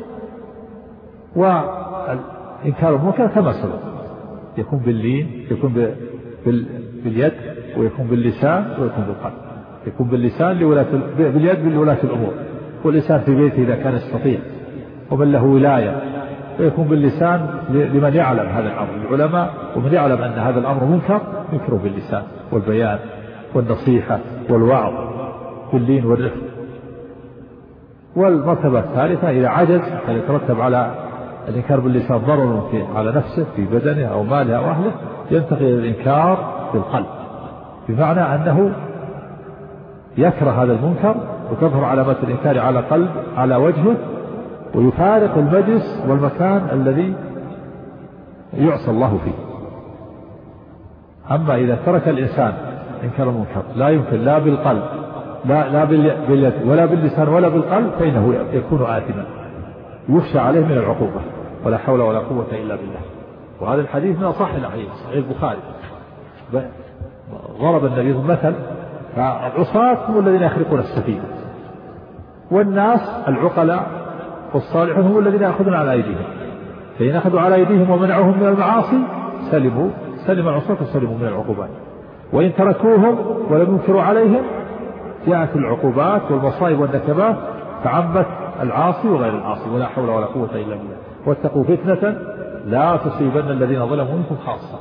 Speaker 1: وإنكار المنكر كما سبق يكون باللين، يكون باليد، ويكون باللسان، ويكون بالقلب. يكون باللسان لولاة باليد لولاة الأمور، واللسان في بيته إذا كان يستطيع ومن له ولاية، ويكون باللسان لمن يعلم هذا الأمر العلماء، ومن يعلم أن هذا الأمر منكر ينكره باللسان والبيان والنصيحة والوعظ باللين والرفق. والمرتبة الثالثة إذا عجز كان يترتب على الإنكار باللسان ضرر على نفسه في بدنه أو ماله أو أهله، ينتقل إلى الإنكار بالقلب، بمعنى أنه يكره هذا المنكر وتظهر علامات الإنكار على قلب على وجهه ويفارق المجلس والمكان الذي يعصى الله فيه. أما إذا ترك الإنسان إنكار المنكر لا يمكن لا بالقلب لا, لا باليد ولا باللسان ولا بالقلب فإنه يكون آثما يخشى عليه من العقوبة، ولا حول ولا قوة إلا بالله. وهذا الحديث من أصح الأحاديث صحيح البخاري. ضرب النبي مثل فالعصاة هم الذين يخرقون السفينة، والناس العقلاء والصالحون هم الذين يأخذون على أيديهم، فإن أخذوا على أيديهم ومنعوهم من المعاصي سلموا سلم العصاة وسلموا من العقوبات، وإن تركوهم ولم ينكروا عليهم جاءت العقوبات والمصائب والنكبات فعمت العاصي وغير العاصي، ولا حول ولا قوة إلا بالله. واتقوا فتنة لا تصيبن الذين ظلموا منكم خاصة.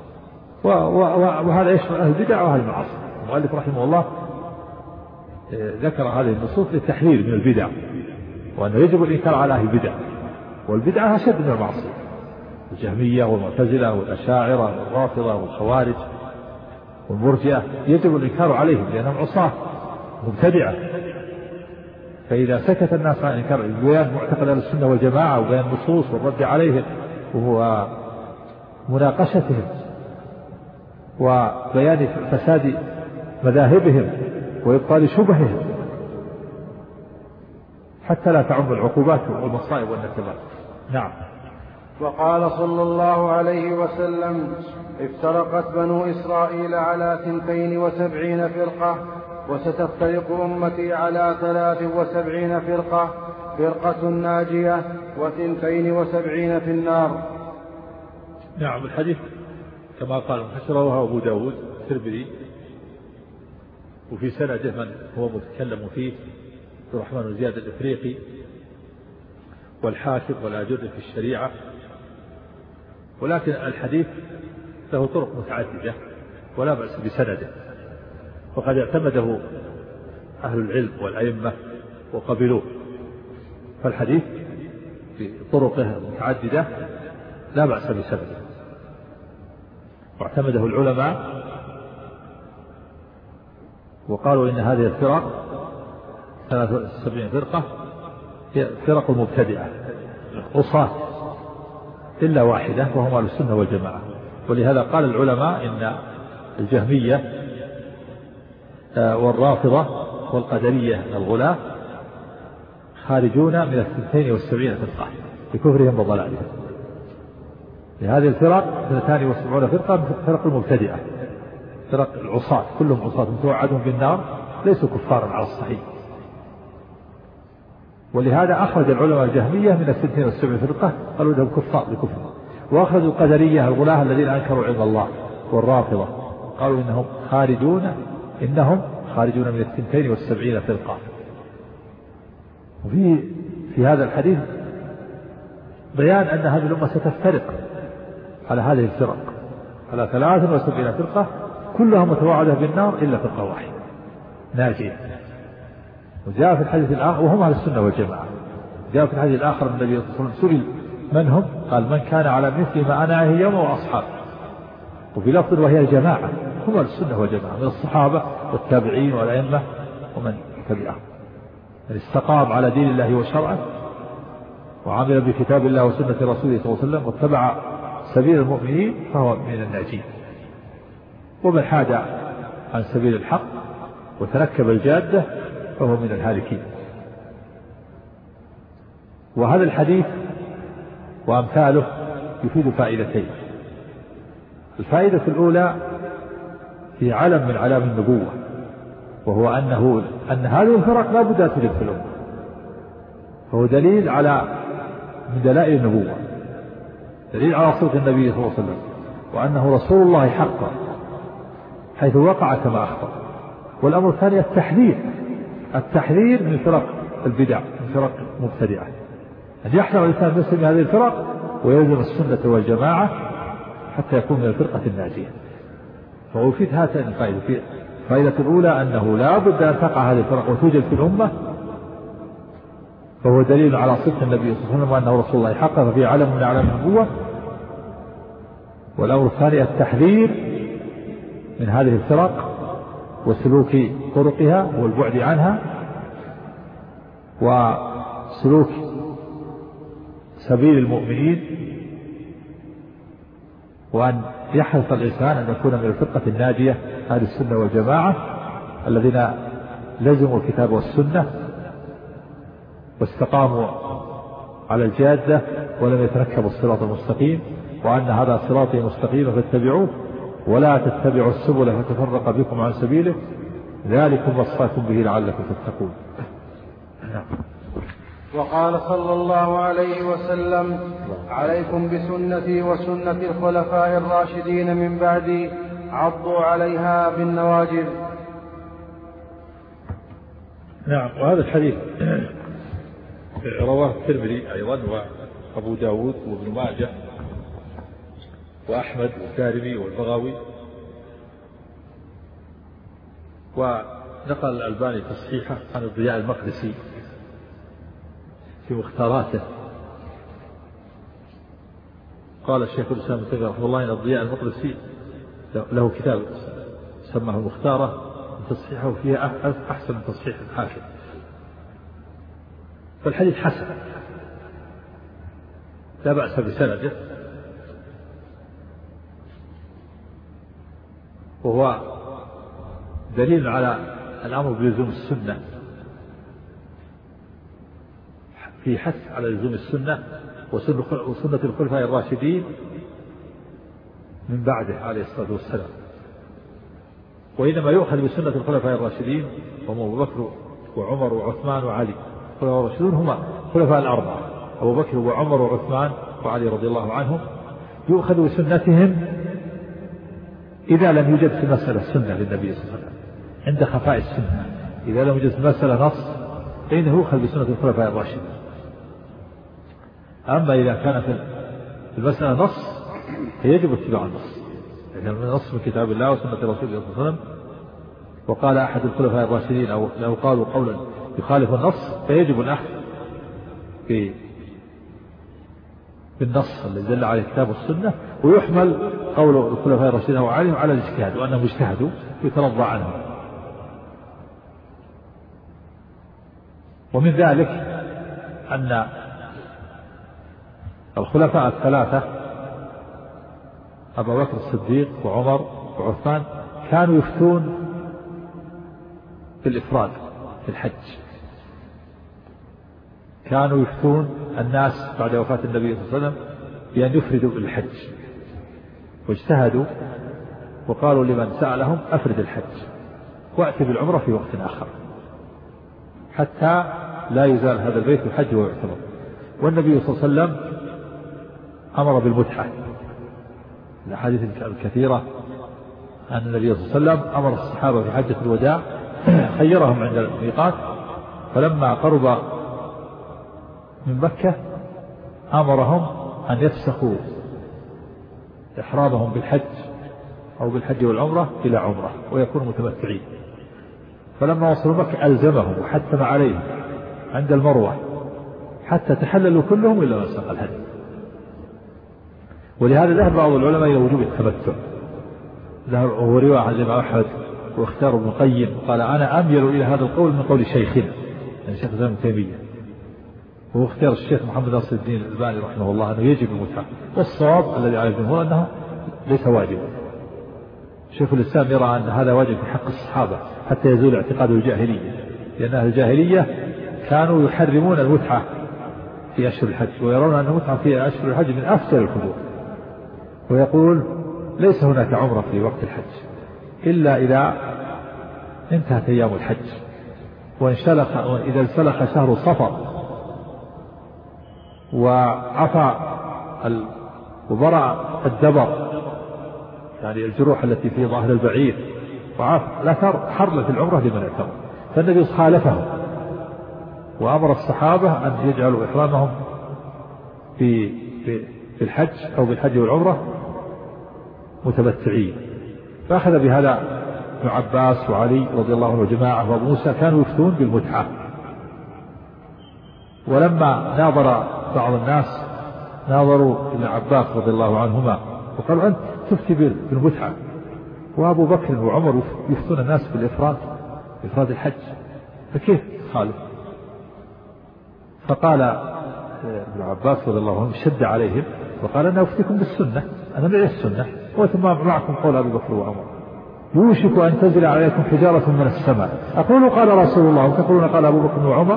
Speaker 1: وهذا يشمل أهل البدع وأهل المعاصي. المؤلف رحمه الله ذكر هذه النصوص للتحذير من البدع، وأنه يجب الإنكار على أهل البدع، والبدعة أشد من المعصية. الجهمية والمعتزلة والأشاعرة والرافضة والخوارج والمرجئة يجب الإنكار عليهم لأنهم عصاة مبتدعة. فإذا سكت الناس عن إنكار بيان معتقد أهل السنة والجماعة وبيان النصوص والرد عليهم ومناقشتهم وبيان فساد مذاهبهم وإبطال شبههم حتى لا تعم العقوبات والمصائب والنكبات. نعم.
Speaker 2: وقال صلى الله عليه وسلم: افترقت بنو إسرائيل على ثنتين وسبعين فرقة، وستفترق أمتي على ثلاث وسبعين فرقة، فرقة ناجية وثنتين وسبعين في النار.
Speaker 1: نعم. الحديث كما قال حسره أبو داود الترمذي، وفي سنده من هو متكلم فيه عبد الرحمن بن زياد الإفريقي والحافظ والآجر في الشريعة، ولكن الحديث له طرق متعددة ولا بأس بسنده، وقد اعتمده أهل العلم والأئمة وقبلوه، فالحديث في طرقه متعددة لا بأس بسنده، واعتمده العلماء وقالوا إن هذه الفرق ثلاث وسبعين فرقة هي فرق المبتدعة عصاة إلا واحدة وهم أهل السنة والجماعة. ولهذا قال العلماء إن الجهمية والرافضة والقدرية الغلاة خارجون من الثنتين والسبعين فرقة بكفرهم وضلالهم. لهذه الفرق اثنتان وسبعون فرقة فرق المبتدعة، فرق العصاة كلهم عصاة توعدهم بالنار، ليسوا كفارا على الصحيح. ولهذا أخرج العلماء الجهمية من الثنتين والسبعين فرقة قالوا لهم كفار بكفر، وأخرجوا القدرية الغلاة الذين أنكروا علم الله والرافضة قالوا إنهم خارجون إنهم خارجون من الثنتين والسبعين فرقة. وفي في هذا الحديث بيان أن هذه الأمة ستفترق على هذه الفرق على ثلاث وسبعين فرقة كلها متوعدة بالنار إلا فرقة واحدة ناجية. وجاء في الحديث الآخر وهم أهل السنة والجماعة، جاء في الحديث الآخر النبي صلى الله عليه وسلم سئل من هم؟ قال: من كان على مثل ما أنا عليه اليوم وأصحابي. وفي لفظ وهي الجماعة، هم أهل السنة والجماعة من الصحابة والتابعين والأئمة ومن تبعهم، من استقام على دين الله وشرعه وعمل بكتاب الله وسنة رسوله صلى الله عليه وسلم واتبع سبيل المؤمنين فهو من الناجين، ومن حاد عن سبيل الحق وتركب الجادة فهو من الهالكين. وهذا الحديث وأمثاله يفيد فائدتين. الفائدة الأولى في علم من علام النبوة، وهو أنه أن هذه الفرق لا بد أن توجد في الأمة، فهو دليل على من دلائل النبوة، دليل على صدق النبي صلى الله عليه وسلم وأنه رسول الله حقا حيث وقع كما أخبر. والأمر الثاني التحذير التحذير من فرق البدع، من فرق مبتدعة، أن يحذر الإنسان المسلم من هذه الفرق ويلزم السنة والجماعة حتى يكون من الفرقة الناجية. فهو يفيد هاتين الفائدة. الفائدة الأولى أنه لا بد أن تقع هذه الفرق وتوجد في الأمة، فهو دليل على صدق النبي صلى الله عليه وسلم وأنه رسول الله حقا، ففي علم من أعلام النبوة. والأمر الثاني التحذير من هذه الفرق وسلوك طرقها والبعد عنها وسلوك سبيل المؤمنين، وأن يحرص الإنسان أن يكون من الفرقة الناجية أهل السنة والجماعة الذين لزموا الكتاب والسنة واستقاموا على الجادة ولم يتركبوا الصراط المستقيم، وأن هذا صراطي مستقيم فاتبعوه ولا تتبعوا السبل فتفرق بكم عن سبيله ذلكم وصاكم به لعلكم تتقون.
Speaker 2: وقال صلى الله عليه وسلم: عليكم بسنتي وسنة الخلفاء الراشدين من بعدي عضوا عليها بالنواجذ.
Speaker 1: نعم. وهذا الحديث رواه الترمذي أيضا وأبو داود وابن ماجه وأحمد والدارمي والبغوي، ونقل الألباني تصحيحه عن الضياء المقدسي في مختاراته. قال الشيخ الإسلام ابن تيمية رحمه الله إن الضياء المقدسي له كتاب سماه المختارة تصحيحه فيها أحسن من تصحيح الحاكم، فالحديث حسن لا بأس بسنده، وهو دليل على الأمر بلزوم السنة، في حث على لزوم السنة وسنة الخلفاء الراشدين من بعده عليه الصلاة والسلام. وإنما يؤخذ بسنة الخلفاء الراشدين هم أبو بكر وعمر وعثمان وعلي. الخلفاء الراشدون هم خلفاء الأربعة أبو بكر وعمر وعثمان وعلي رضي الله عنهم. يؤخذ بسنتهم إذا لم يوجد في مسألة سنة للنبي صلى الله عليه وسلم عند خفاء السنة. إذا لم يوجد في مسألة نص فإنه يؤخذ بسنة الخلفاء الراشدين. أما إذا كان في المسألة نص فيجب اتباع النص، يعني النص من كتاب الله وسنة رسوله صلى الله عليه وسلم. وقال أحد الخلفاء الراشدين أو لو قالوا قولا يخالف النص فيجب الأخذ بالنص الذي دل عليه الكتاب والسنة، ويحمل قول الخلفاء الراشدين وعليهم على الاجتهاد وأنهم اجتهدوا يترضى عنهم. ومن ذلك أن الخلفاء الثلاثة أبو بكر الصديق وعمر وعثمان كانوا يفتون بالإفراد في الحج. كانوا يفتون الناس بعد وفاة النبي صلى الله عليه وسلم بأن يفردوا بالحج، واجتهدوا وقالوا لمن سألهم أفرد الحج وأتي بالعمرة في وقت آخر حتى لا يزال هذا البيت الحج ويعتبر. والنبي صلى الله عليه وسلم أمر بالمتعة. الأحاديث الكثيرة أن النبي صلى الله عليه وسلم أمر الصحابة في حجة الوداع خيرهم عند الميقات، فلما قرب من مكة أمرهم أن يفسخوا إحرامهم بالحج أو بالحج والعمرة إلى عمرة ويكونوا متمتعين. فلما وصلوا مكة ألزمهم وحتم عليهم عند المروة حتى تحللوا كلهم إلا من ساق الهدي. ولهذا ذهب بعض العلماء إلى وجوب التمتع، وهو رواية عن الإمام أحمد واختار ابن القيم قال أنا أميل إلى هذا القول من قول شيخنا يعني شيخ الإسلام ابن تيمية، وهو اختيار الشيخ محمد ناصر الدين الألباني رحمه الله أنه يجب المتعة، والصواب الذي على الجمهور أنه ليس واجبا. شيخ الإسلام يرى أن هذا واجب في حق الصحابة حتى يزول اعتقاد الجاهلية، لأن أهل الجاهلية كانوا يحرمون المتعة في أشهر الحج ويرون أن المتعة في أشهر الحج من أفضل الحدود، ويقول ليس هناك عمرة في وقت الحج إلا إذا انتهت أيام الحج وانسلخ إذا انسلخ شهر صفر وعفى وبرأ الدبر يعني الجروح التي في ظهر البعير وعفى الأثر حرلت العمرة لمن اعتمر. فالنبي خالفه وأمر الصحابة أن يجعلوا إحرامهم في في الحج أو بالحج والعمرة متمتعين. فأخذ بهذا ابن عباس وعلي رضي الله عنه وجماعة وأبو موسى كانوا يفتون بالمتعة. ولما ناظر بعض الناس ناظروا ابن عباس رضي الله عنهما وقالوا أنت تفتي بالمتعة وأبو بكر وعمر يفتون الناس بالإفراد إفراد الحج فكيف خالف؟ فقال ابن عباس رضي الله عنه شد عليهم وقال أنا أفتيكم بالسنة، أنا معي السنة وثم معكم قول أبي بكر وعمر يوشك أن تنزل عليكم حجارة من السماء أقول قال رسول الله وتقولون قال أبو بكر وعمر.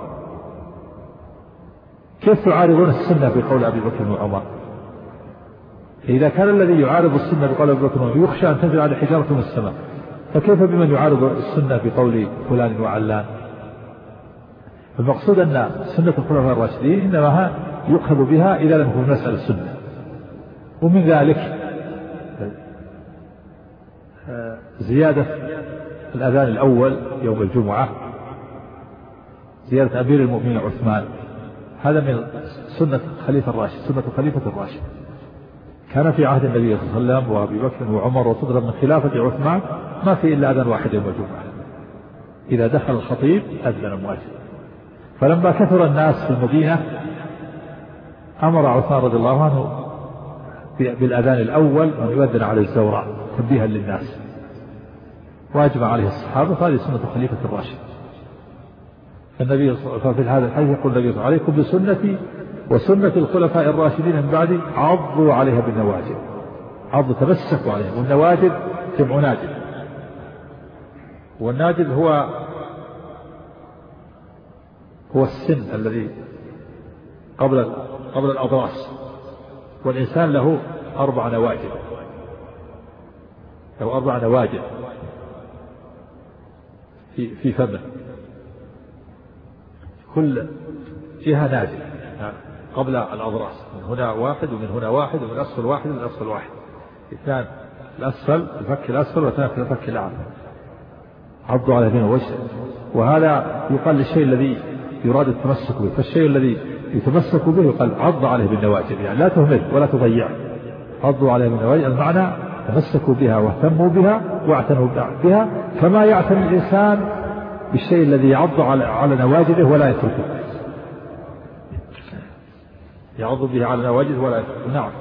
Speaker 1: كيف تعارضون السنة بقول أبي بكر وعمر؟ إذا كان الذي يعارض السنة بقول أبي بكر وعمر يخشى أن تنزل عليه حجارة من السماء فكيف بمن يعارض السنة بقول فلان وعلان؟ المقصود أن سنة الخلفاء الراشدين إنما يؤخذ بها إذا لم يكن مسألة السنة. ومن ذلك زيادة الأذان الأول يوم الجمعة، زيادة أمير المؤمنين عثمان، هذا من سنة خليفة الراشد، سنة خليفة الراشد كان في عهد النبي صلى الله عليه وسلم وأبي بكر وعمر وصدر من خلافة عثمان ما في إلا أذان واحد يوم الجمعة، إذا دخل الخطيب أذن المؤذن. فلما كثر الناس في المدينة أمر عثمان رضي الله عنه بالأذان الأول أن يؤذن على الزوراء تنبيها للناس، واجمع عليه الصحابة، فهذه سنة خليفة الراشد. النبي ففي هذا الحديث يقول النبي عليكم بسنتي وسنة الخلفاء الراشدين من بعدي عضوا عليها بالنواجذ، عضوا تمسكوا عليها، والنواجذ جمع ناجذ، والناجذ هو هو السن الذي قبل قبل الأضراس. والإنسان له أربع نواجذ، له أربع نواجذ في في فمه، كل جهة نازل قبل الأضراس، من هنا واحد ومن هنا واحد ومن أسفل واحد ومن أسفل واحد، اثنان الأسفل الفك الأسفل وثلاثة الفك الأعلى، عضوا على يمين وجه. وهذا يقال للشيء الذي يراد التمسك به، فالشيء الذي يتمسك به يقال عض عليه بالنواجذ، يعني لا تهمل ولا تضيع، عضوا عليه بالنواجذ، المعنى تمسكوا بها واهتموا بها واعتنوا بها، كما يعتني الإنسان بالشيء الذي يعض على على نواجذه ولا يتركه، يعض به على نواجذه ولا يتركه. نعم.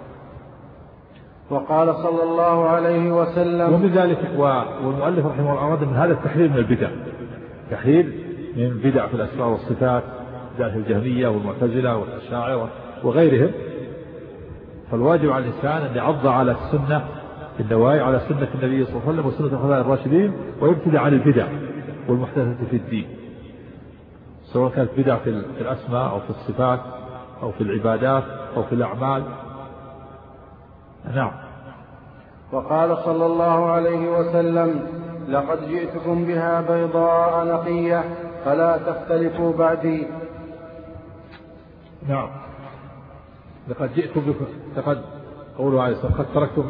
Speaker 2: وقال صلى الله عليه وسلم.
Speaker 1: ومن ذلك والمؤلف رحمه الله أراد من هذا التحذير من البدع، تحذير من البدع في الأسماء والصفات، بدعة الجهمية والمعتزلة والأشاعرة وغيرهم. فالواجب على الإنسان أن يعض على السنة النواهي، على سنة النبي صلى الله عليه وسلم وسنة الخلفاء الراشدين، ويبتدع عن البدع والمحدثات في الدين، سواء كانت بدع في الأسماء أو في الصفات أو في العبادات أو في الأعمال. نعم.
Speaker 2: وقال صلى الله عليه وسلم: لقد جئتكم بها بيضاء نقية فلا تختلفوا بعدي.
Speaker 1: نعم. لقد جئتم بكم، لقد قولوا عليه الصلاة والسلام: قد تركتم،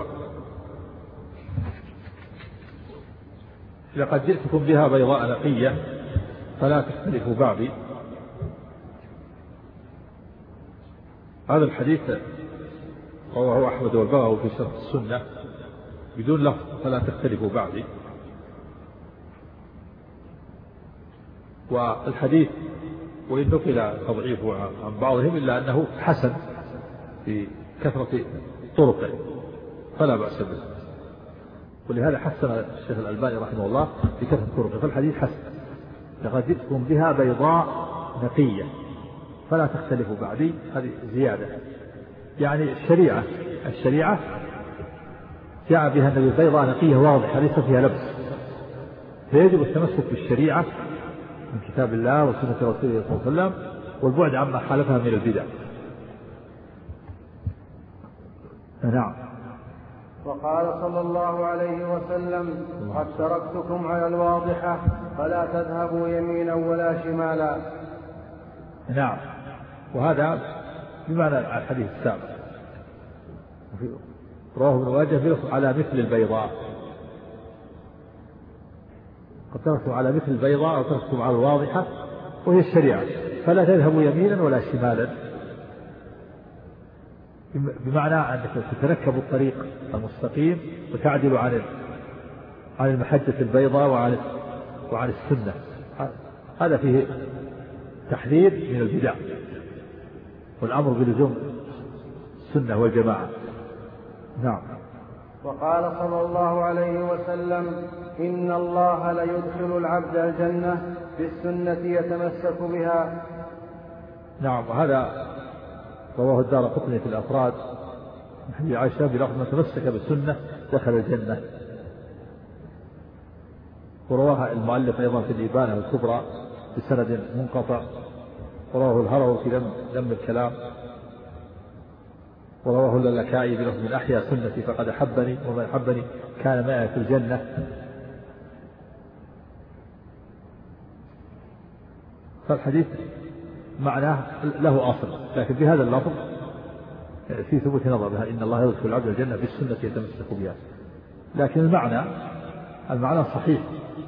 Speaker 1: لقد جئتكم بها بيضاء نقية فلا تختلفوا بعدي. هذا الحديث رواه أحمد والبغوي في شرح السنة بدون لفظ فلا تختلفوا بعدي. والحديث وإن نقل تضعيفه عن بعضهم إلا أنه حسن في كثرة طرقه فلا بأس به، ولهذا حسن الشيخ الألباني رحمه الله في كثرة طرقه، فالحديث حسن. لقد جئتكم بها بيضاء نقية فلا تختلفوا بعدي، هذه زيادة، يعني الشريعة الشريعة جاء بها النبي بيضاء نقية واضحة ليس فيها لبس، فيجب التمسك بالشريعة من كتاب الله وسنة رسوله صلى الله عليه وسلم، والبعد عما خالفها من البدع. نعم.
Speaker 2: وقال صلى الله عليه وسلم: قد تركتكم على الواضحة فلا تذهبوا يمينا ولا شمالا.
Speaker 1: نعم. وهذا بمعنى الحديث السابق، رواه ابن ماجه على مثل البيضاء، قد تركتم على مثل البيضاء أو تركتم على الواضحة، وهي الشريعة، فلا تذهبوا يمينا ولا شمالا، بمعنى أنك تتركبوا الطريق المستقيم وتعدلوا عن عن المحجة البيضاء وعن وعن السنة. هذا فيه تحذير من البدع والأمر بلزوم السنة والجماعة. نعم.
Speaker 2: وقال صلى الله عليه وسلم: إن الله ليدخل العبد الجنة بالسنة يتمسك بها.
Speaker 1: نعم. وهذا رواه الدارقطني في الأفراد من حديث عائشة بلفظ: من تمسك بالسنة دخل الجنة. ورواها المؤلف أيضا في الإبانة الكبرى بسند منقطع، ورواه الهروي في ذم الكلام، ورواه اللالكائي بلفظ: من أحيا سنتي فقد أحبني ومن أحبني كان معي في الجنة. فالحديث معناه له أصل، لكن بهذا اللفظ في ثبوت نظر بها: إن الله يدخل العبد الجنة بالسنة يتمسك بها. لكن المعنى المعنى صحيح،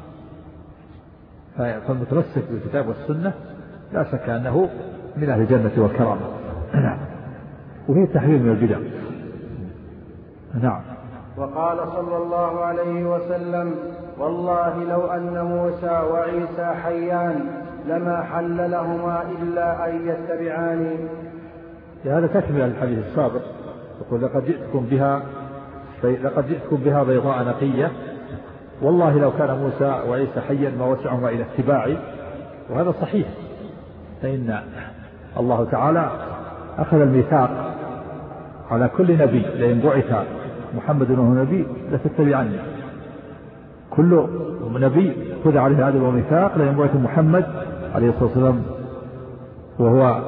Speaker 1: فالمتمسك بالكتاب والسنة لا شك أنه من أهل الجنة والكرامة. وهي التحذير من البدع. نعم.
Speaker 2: وقال صلى الله عليه وسلم: والله لو أن موسى وعيسى حيان لما حل لهما إلا أن يتبعاني.
Speaker 1: هذا تكمل الحديث السابق، يقول: لقد جئتكم بها لقد جئتكم بها بيضاء نقية، والله لو كان موسى وعيسى حيا ما وسعهما إلى اتباعي. وهذا صحيح، فإن الله تعالى أخذ الميثاق على كل نبي: لئن بعث محمد وهو نبي لتتبعني. كل نبي خذ عليه هذا الميثاق: لئن بعث محمد عليه الصلاة والسلام وهو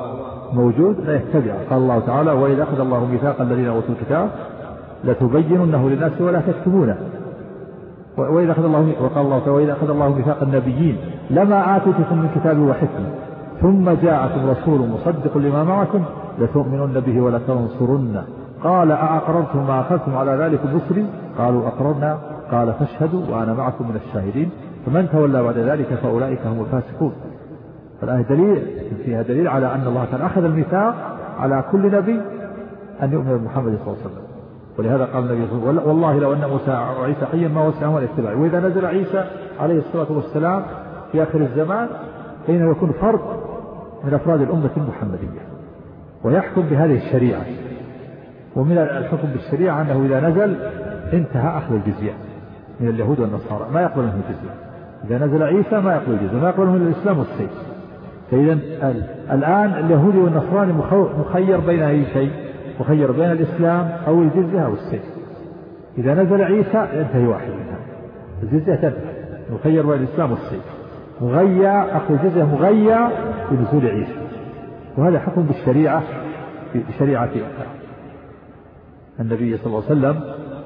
Speaker 1: موجود لا يتبع. قال الله تعالى وإذا أخذ الله ميثاق الذين أوتوا الكتاب لتبيننه للناس ولا تكتمونه وإذا أخذ الله وقال الله تعالى وإذا أخذ الله ميثاق النبيين لما آتيتكم من كتاب وحكمة ثم جاءكم رسول مصدق لما معكم لتؤمنن به ولا تنصرنه قال أأقررتم ما أخذتم على ذلك مصري قالوا أقررنا قال فاشهدوا وأنا معكم من الشاهدين فمن تولى بعد ذلك فأولئك هم الفاسقون. فالآية دليل فيها دليل على أن الله تعالى أخذ الميثاق على كل نبي أن يؤمن بمحمد صلى الله عليه وسلم. ولهذا قال النبي صلى الله عليه وسلم والله لو أن موسى وعيسى حيا ما وسعهم الاتباع. وإذا نزل عيسى عليه الصلاة والسلام في آخر الزمان فإنه يكون فرد من أفراد الأمة المحمدية ويحكم بهذه الشريعة. ومن الحكم بالشريعة أنه إذا نزل انتهى أخذ الجزية من اليهود والنصارى ما يقبل منه الجزية. إذا نزل عيسى ما يقبل الجزية ما يقبل منه الإسلام والسيف. فإذا الآن اليهودي والنصراني مخير بين أي شيء مخير بين الإسلام أو الجزية أو السيف. إذا نزل عيسى ينتهي واحد منها الجزية تنتهي مخير بين الإسلام والسيف. مغير أخذ الجزية مغير بنزول عيسى. وهذا حكم بالشريعة بشريعة النبي صلى الله عليه وسلم.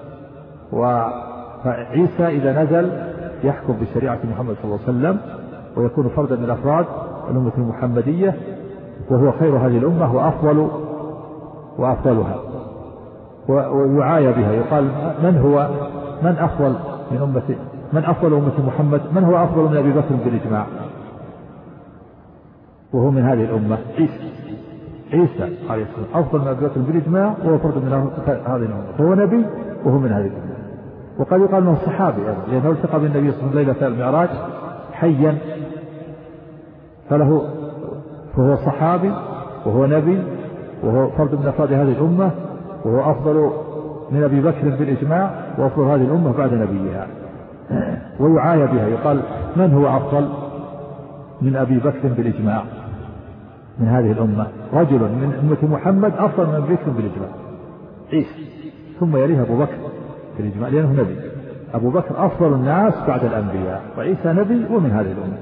Speaker 1: وعيسى إذا نزل يحكم بشريعة محمد صلى الله عليه وسلم ويكون فردا من أفراد الأمة المحمدية وهو خير هذه الأمة وأفضل وأفضلها ويعايى بها. يقال من هو من أفضل من أمة من أفضل أمة محمد من هو أفضل من أبي بكر بالإجماع وهو من هذه الأمة عيسى عيسى عليه السلام أفضل من أبي بكر بالإجماع وهو فرد من هذه الأمة فهو نبي وهو من هذه الأمة. وقد يقال أنه صحابي لأنه التقى بالنبي صلى الله عليه وسلم ليلة المعراج حيا فله فهو صحابي وهو نبي وهو فرد من أفراد هذه الأمة وهو أفضل من أبي بكر بالإجماع وأفضل هذه الأمة بعد نبيها. ويعايى بها يقال من هو أفضل من أبي بكر بالإجماع من هذه الأمة رجل من أمة محمد أفضل من أبي بكر بالإجماع عيسى ثم يليه أبو بكر بالإجماع لأنه نبي. أبو بكر أفضل الناس بعد الأنبياء وعيسى نبي ومن هذه الأمة.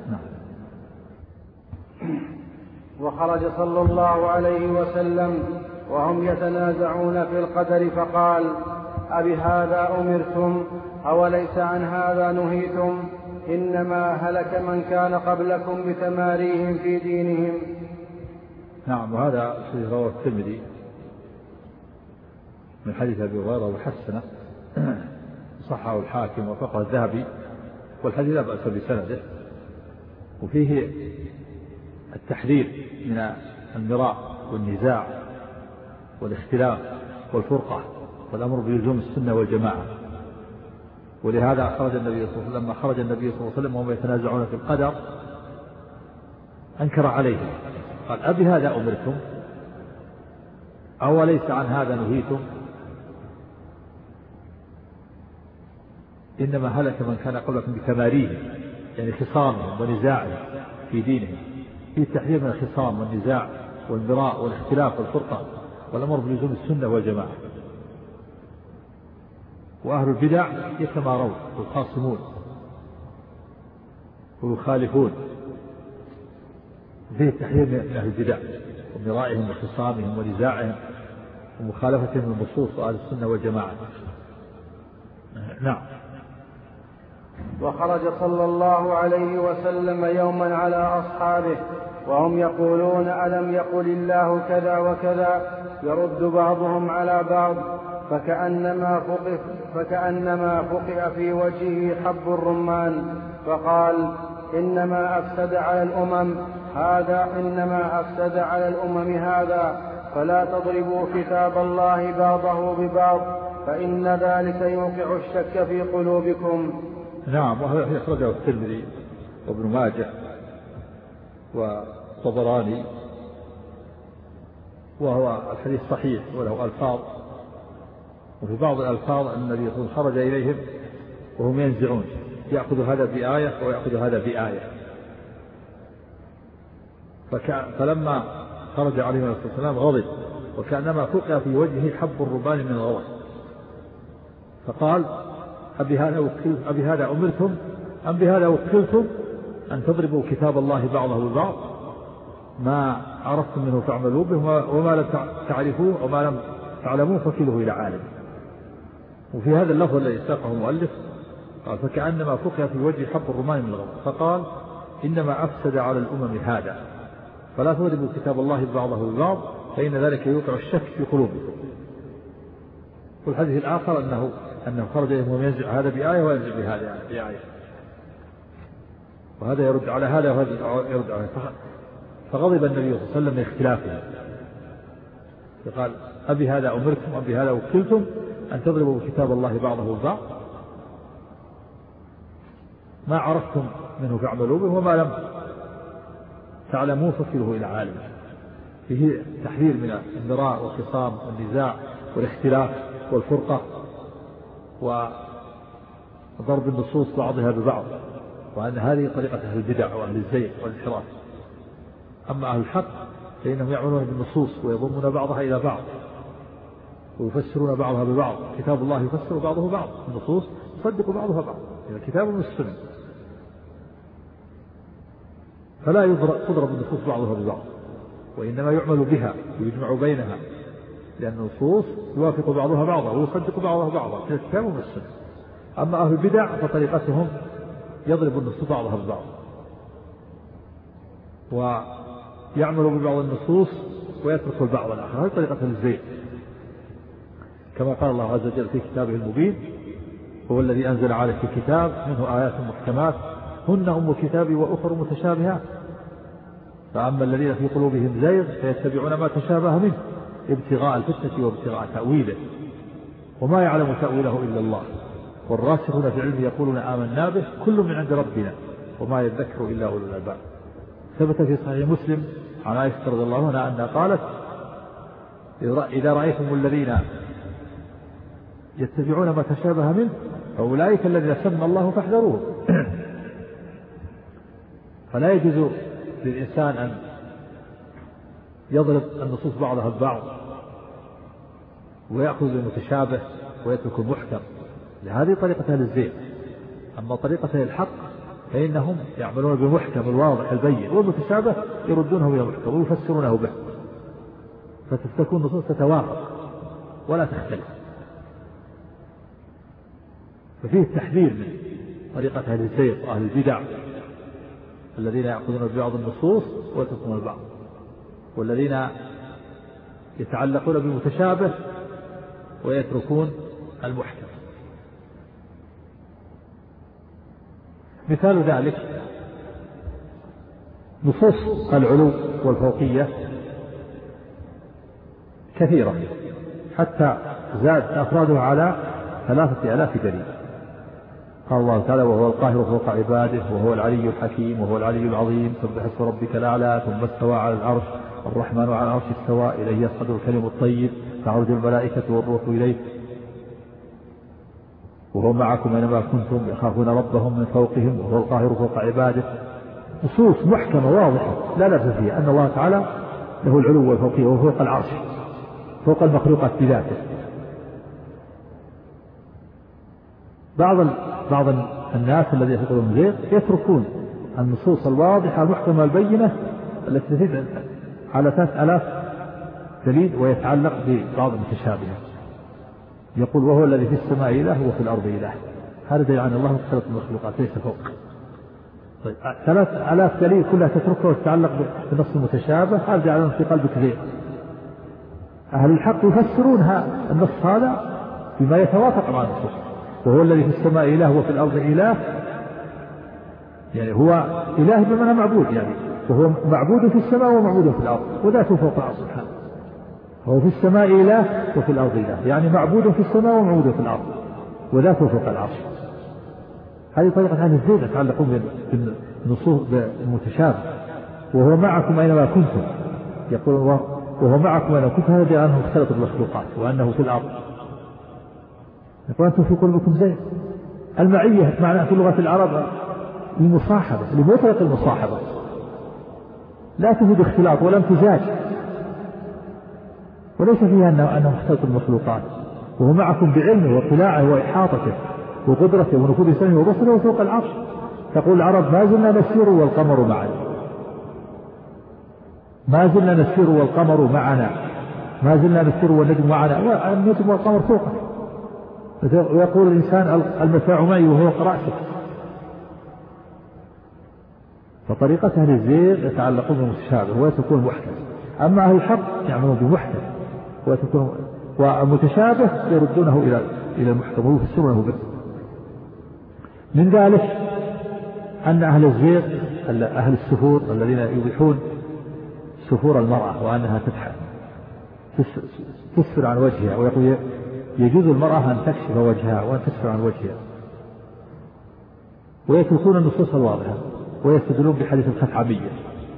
Speaker 2: وخرج صلى الله عليه وسلم وهم يتنازعون في القدر فقال أبهذا أمرتم أوليس عن هذا نهيتم إنما هلك من كان قبلكم بتماريهم في دينهم.
Speaker 1: نعم. وهذا في رواه الترمذي من حديث أبي هريرة وحسنه صححه الحاكم وفقه الذهبي والحديث لا بأس بسنده. وفيه التحذير من المراء والنزاع والاختلاف والفرقة والأمر بلزوم السنة والجماعة. ولهذا خرج النبي صلى الله عليه وسلم لما خرج النبي صلى الله عليه وسلم وهم يتنازعون في القدر أنكر عليهم قال أبي هذا أمرتم أو ليس عن هذا نهيتم إنما هلك من كان قبلكم بتماريهم يعني خصامهم ونزاعهم في دينهم. في تحذير من الخصام والنزاع والمراء والاختلاف والفرقة والأمر بلزوم السنة والجماعة. وأهل البدع يتمارون ويخاصمون ويخالفون. فيه التحذير من أهل البدع ومرائهم وخصامهم ونزاعهم ومخالفتهم النصوص وأهل السنة والجماعة. نعم.
Speaker 2: وخرج صلى الله عليه وسلم يوما على أصحابه وهم يقولون ألم يقل الله كذا وكذا يرد بعضهم على بعض فكأنما فقئ, فكأنما فقئ في وجهه حب الرمان فقال إنما أفسد على الأمم هذا إنما أفسد على الأمم هذا فلا تضربوا كتاب الله بعضه ببعض فإن ذلك يوقع الشك في قلوبكم.
Speaker 1: نعم. وهذا أخرجه الترمذي وابن ماجه والطبراني وهو الحديث صحيح وله ألفاظ. وفي بعض الألفاظ أن النبي صلى الله عليه وسلم خرج إليهم وهم ينزعون يأخذ هذا بآية ويأخذ هذا بآية. فلما خرج عليه الصلاة والسلام غضب وكأنما فقع في وجهه حب الرمان من الغضب فقال أبي هذا وكلت أبي هذا أمرتم أم بهذا وكلتم أن تضربوا كتاب الله بعضه ببعض ما عرفتم منه فاعملوا به وما لم تعرفوه وما لم تعلموه فكلوه إلى عالم. وفي هذا اللفظ الذي ساقه المؤلف قال فكأنما فقه في وجه حب الرمان من الغضب، فقال إنما أفسد على الأمم هذا فلا تضربوا كتاب الله بعضه ببعض فإن ذلك يوقع الشك في قلوبكم. والحديث الآخر أنه أنه خرج إليهم ينزع هذا بآية وينزع بهذا بآية، وهذا يرد على هذا وهذا يرد على هذا. فغضب النبي صلى الله عليه وسلم من اختلافهم فقال أبي هذا أمرتم أبي هذا وكلتم أن تضربوا كتاب الله بعضه ببعض ما عرفتم منه فاعملوا به وما لم تعلموه فكلوه إلى عالم. فيه تحذير من المراء والخصام والنزاع والاختلاف والفرقة وضرب النصوص بعضها ببعض، وأن هذه طريقة أهل البدع وأهل الزيغ والانحراف. أما أهل الحق فإنهم يعملون بالنصوص ويضمون بعضها إلى بعض ويفسرون بعضها ببعض. كتاب الله يفسر بعضه بعض، النصوص يصدق بعضها بعض، الكتاب والسنة، فلا تضرب النصوص بعضها ببعض وإنما يعمل بها ويجمع بينها، لأن النصوص يوافق بعضها بعضا ويصدق بعضها بعضا في الكتاب والسنة. أما أهل البدع فطريقتهم يضرب النصوص بعضها ببعض ويعمل ببعض النصوص ويترك البعض الآخر. هذه طريقة الزيغ، كما قال الله عز وجل في كتابه المبين هو الذي أنزل عليك الكتاب منه آيات محكمات هن أم الكتاب وأخر متشابهات فأما الذين في قلوبهم زيغ فيتبعون ما تشابه منه ابتغاء الفتنة وابتغاء تأويله وما يعلم تأويله إلا الله والراسخون في العلم يقولون آمنا به كل من عند ربنا وما يذكر إلا أولو الألباب. ثبت في صحيح مسلم عن عائشة رضي الله عنها أنها قالت إذا رأيتم الذين يتبعون ما تشابه منه فأولئك الذين سمى الله فاحذروهم. فلا يجوز للإنسان أن يضرب النصوص بعضها ببعض ويأخذ المتشابه ويترك المحكم، لهذه طريقة أهل الزيغ. أما طريقة أهل الحق فإنهم يعملون بالمحكم الواضح البين والمتشابه يردونه إلى المحكم ويفسرونه به، فتكون النصوص تتوافق ولا تختلف. ففيه التحذير من طريقة أهل الزيغ وأهل البدع الذين يأخذون ببعض النصوص ويتركون البعض، والذين يتعلقون بالمتشابه ويتركون المحكم. مثال ذلك نصوص العلو والفوقية كثيرة حتى زاد أفرادها على ثلاثة آلاف دليل. قال الله تعالى وهو القاهر فوق عباده وهو العلي الحكيم وهو العلي العظيم سبح اسم ربك الأعلى ثم استوى على العرش الرحمن على العرش استوى إليه يصعد الكلم الطيب تعرج الملائكة والروح إليه وهو معكم أينما كنتم يخافون ربهم من فوقهم وهو القاهر فوق عباده. نصوص محكمة واضحة لا لبس فيها أن الله تعالى له العلو والفوقية وهو فوق العرش فوق المخلوقات بذاته. بعض بعض الناس الذين يقولون زيغ يتركون النصوص الواضحة المحكمة البينة التي تزيد على ثلاث آلاف دليل ويتعلق ببعض المتشابهات. يقول وهو الذي في السماء إله وفي الأرض إله، هذا دليل عن الله مختلط المخلوقات ليس فوق. طيب ثلاث آلاف دليل كلها تتركها وتتعلق بنص المتشابه، هذا جعلهم في قلبك زيغ. أهل الحق يفسرونها النص هذا بما يتوافق مع النصوص. وهو الذي في السماء إله وفي الأرض إله، يعني هو إله بمعنى معبود، يعني وهو معبود في السماء ومعبود في الأرض وذاته فوق العرش سبحانه. هو في السماء إله وفي الأرض إله، يعني معبود في السماء ومعبود في الأرض وذاته فوق العرش. هذه طريقة أهل الزيغ يتعلقون بالنصوص المتشابه. وهو معكم أينما كنتم، يقول وهو معكم أينما كنتم، هذا دليل أنه مختلط بالمخلوقات وأنه في الأرض. يقول أنتم في قلوبكم زيغ. المعية معناها في لغة العرب المصاحبة لمطلق المصاحبة، لا تفيد اختلاط ولا امتزاج، وليس فيها أنه مختلط المخلوقات. وهو معكم بعلمه واطلاعه وإحاطته وقدرته ونفوذ سمعه وبصره فوق العرش. تقول العرب ما زلنا نسير والقمر معنا. ما زلنا نسير والقمر معنا، ما زلنا نسير والنجم معنا، والنجم والقمر فوقه. ويقول الإنسان المتاع معي وهو رأسه. فطريقة أهل الزيغ يتعلقون بالمتشابه ويتركون محكم، أما أهل الحق يعملون بمحكم ويتركون، والمتشابه يردونه إلى إلى المحكم ويفسرونه به. من ذلك أن أهل الزيغ أهل السفور الذين يوضحون سفور المرأة وأنها تضحك تسفر عن وجهها، ويقول يجوز المرأة أن تكشف وجهها وأن تسفر عن وجهها، ويتركون النصوص الواضحة ويستدلون بحديث الخثعمية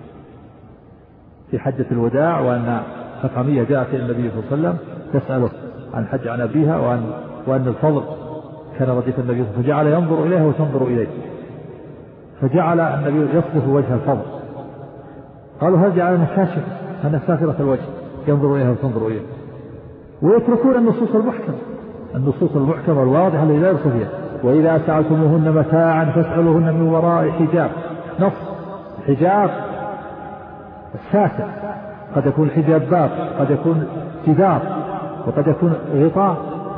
Speaker 1: في حجة الوداع، وأن خثعمية جاءت إلى النبي صلى الله عليه وسلم تسأله عن حج عن أبيها، وأن, وأن الفضل كان رديف النبي فجعل ينظر إليها وتنظر إليه، فجعل النبي يصف وجه الفضل. قالوا هل جعلنا كاشف أن سافرة الوجه ينظر إليها وتنظر إليه، ويتركون النصوص المحكمة النصوص المحكمة الواضحة التي لا يرسل فيها. وإذا سألتموهن متاعا فاسألوهن من وراء حجاب. نص حجاب الساتر، قد يكون حجاب باب، قد يكون جدار، وقد يكون غطاء.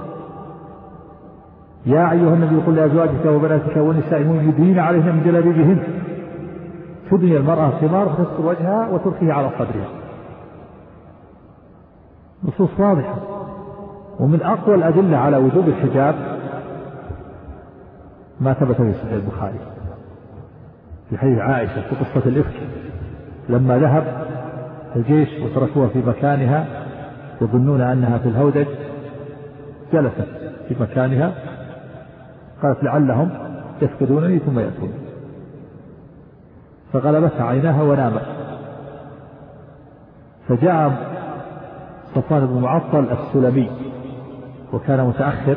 Speaker 1: يا أيها النبي قل لأزواجك وبناتك والنساء يدنين عليهن من جلابيبهن. تدني المرأة ثمار فتستر وجهها وترخيه على صدرها. نصوص واضحة. ومن أقوى الأدلة على وجوب الحجاب ما ثبت في صحيح البخاري في حديث عائشة في قصة الإفك، لما ذهب الجيش وتركوها في مكانها يظنون أنها في الهودج، جلست في مكانها قالت لعلهم يفقدونني ثم يأتون، فغلبتها عيناها ونامت. فجاء صفوان بن معطل السلمي وكان متأخر،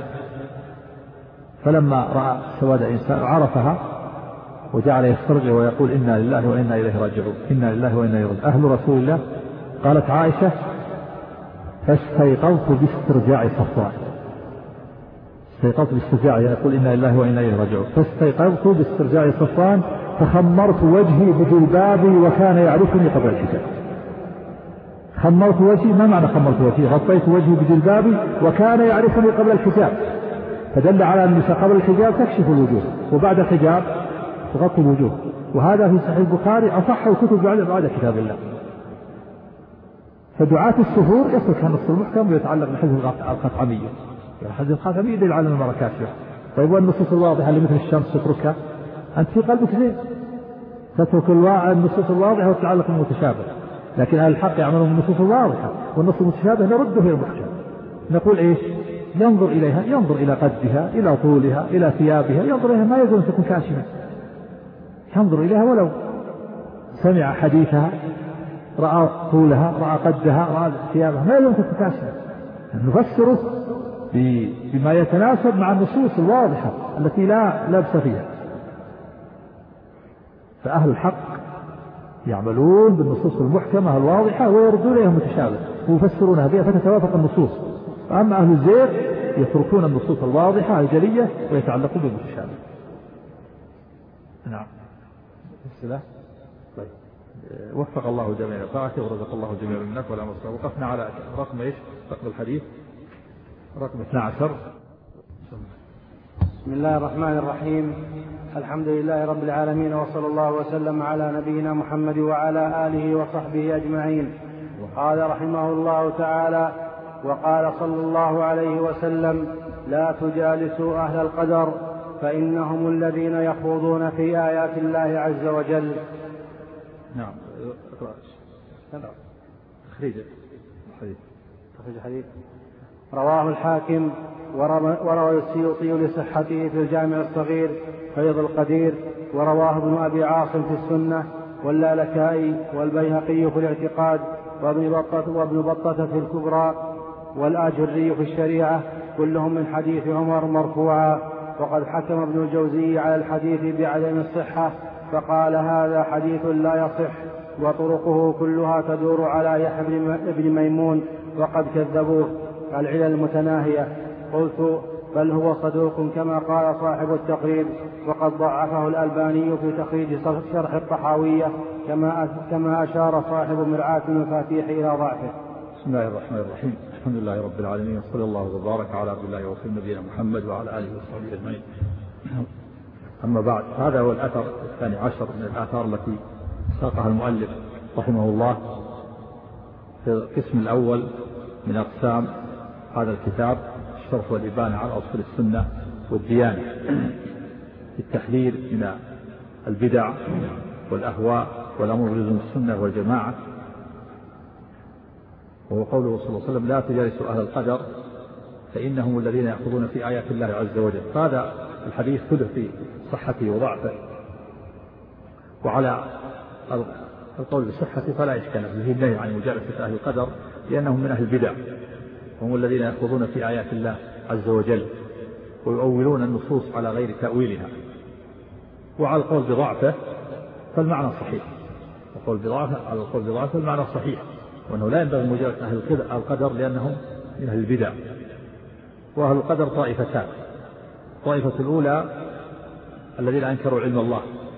Speaker 1: فلما رأى سواد إنسان عرفها وجعل يسترجع ويقول إنا لله وإنا إليه راجعون، إنا لله وإنا إليه راجعون أهل رسول الله. قالت عائشة فاستيقظت باسترجاع صفوان، استيقظت باسترجاع يقول إنا لله وإنا إليه راجعون، فاستيقظت باسترجاع صفوان فخمرت وجهي بجلبابي وكان يعرفني قبل الحجاب. خمرت وجهي، ما معنى خمرت وجهي؟ غطيت وجهي بجلبابي وكان يعرفني قبل الحجاب، فدل على أن قبل الحجاب تكشف الوجوه وبعد الحجاب تغطي الوجوه. وهذا في صحيح البخاري أصح الكتب بعد كتاب الله. فدعاة السفور يترك النص المحكم ويتعلق بحديث الخثعمية. حديث الخثعمية يدل على المركات. طيب والنصوص الواضحة اللي مثل الشمس تتركها؟ أنت في قلبك زين تترك النصوص الواضحة وتتعلق بالمتشابه. لكن أهل الحق يعملون بالنصوص الواضحة والنص المتشابه نرده إلى المحكم. نقول إيش؟ ينظر إليها، ينظر إلى قدها، إلى طولها، إلى ثيابها، ينظر إليها ما يزال تكون كاشفة، ينظر إليها ولو سمع حديثها، رأى طولها، رأى قدها، رأى ثيابها، ما يزال تكون كاشفة. نفسره بما يتناسب مع النصوص الواضحة التي لا لبس فيها. فأهل الحق يعملون بالنصوص المحكمة الواضحة ويردون إليها المتشابه ويفسرونها بها فتتوافق النصوص. أما أهل الزيغ يتركون النصوص الواضحة الجلية ويتعلقون بالمتشابه. نعم. السلام. طيب. وفق الله جميع طاعته ورزق الله جميع الناس ولا مصر. وقفنا على رقم ايش؟ رقم الحديث رقم اثني عشر.
Speaker 2: بسم الله الرحمن الرحيم. الحمد لله رب العالمين، وصلى الله وسلم على نبينا محمد وعلى آله وصحبه أجمعين. قال رحمه الله تعالى: وقال صلى الله عليه وسلم: لا تجالسوا أهل القدر فإنهم الذين يخوضون في آيات الله عز وجل.
Speaker 1: نعم. تخريج الحديث.
Speaker 2: تخريج الحديث. رواه الحاكم وروى السيوطي لصحته في الجامع الصغير فيض القدير، ورواه ابن أبي عاصم في السنة، واللالكائي والبيهقي في الاعتقاد، وابن بطة, وابن بطة في الكبرى، والآجري في الشريعة، كلهم من حديث عمر مرفوعا. وقد حكم ابن الجوزي على الحديث بعدم الصحة فقال: هذا حديث لا يصح، وطرقه كلها تدور على يحيى بن ميمون وقد كذبوه العلل المتناهية. قلت: بل هو صدوق كما قال صاحب التقريب، وقد ضعفه الألباني في تخريج شرح الطحاوية كما كما أشار صاحب مرعاة المفاتيح إلى ضعفه.
Speaker 1: بسم الله الرحمن الرحيم. الحمد لله رب العالمين، وصلى الله وبارك على عبد الله ورسوله نبينا محمد وعلى آله وصحبه أجمعين. أما بعد، هذا هو الأثر الثاني عشر من الآثار التي ساقها المؤلف رحمه الله في القسم الأول من أقسام هذا الكتاب، الشرح والإبانة على أصول السنة والديانة، في التحذير من البدع والأهواء والأمر بلزوم السنة والجماعة. وهو قوله صلى الله عليه وسلم: لا تجالسوا أهل القدر فإنهم الذين يأخذون في آيات الله عز وجل. هذا الحديث ثلث في صحته وضعفه، وعلى القول بصحته فلا إشكال فيه النهي عن مجالسة أهل القدر، لأنهم من أهل البدع، هم الذين يأخذون في آيات الله عز وجل ويؤولون النصوص على غير تأويلها. وعلى القول بضعفه فالمعنى صحيح، القول بضعفه على القول بضعفه المعنى صحيح، وأنه لا ينبغي مجالسة أهل القدر لأنهم من أهل البدع. وأهل القدر طائفتان: الطائفة الأولى الذين أنكروا علم الله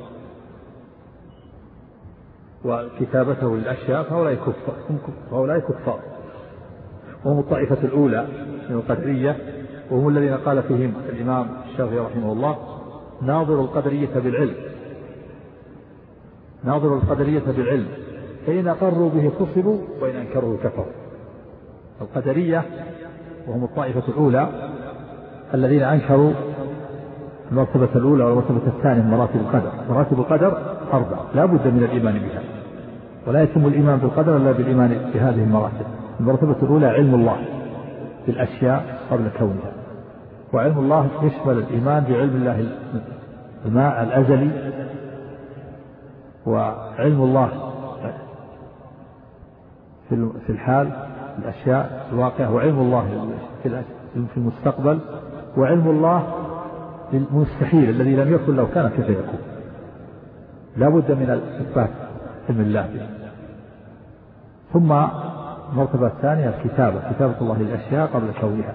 Speaker 1: وكتابته للأشياء، فهؤلاء كفار، فهؤلاء كفار. وهم الطائفة الأولى من القدرية، وهم الذين قال فيهم الإمام الشافعي رحمه الله: ناظر القدرية بالعلم، ناظر القدرية بالعلم، فإن أقروا به خصبوا وإن أنكروا كفروا. القدرية وهم الطائفة الأولى الذين أنكروا المرتبة الأولى والمرتبة الثانية من مراتب القدر. مراتب القدر أربع لا بد من الإيمان بها، ولا يتم الإيمان بالقدر إلا بالإيمان بهذه المراتب. المرتبة الأولى علم الله بالأشياء قبل كونها، وعلم الله يشمل الإيمان بعلم الله الماء الأزلي، وعلم الله في الحال الأشياء الواقعة، وعلم الله في المستقبل، وعلم الله للمستحيل الذي لم يكن لو كان كيف يكون. لا بد من الإثبات علم الله. ثم المرتبة الثانية الكتابة، كتابة الله للأشياء قبل كونها،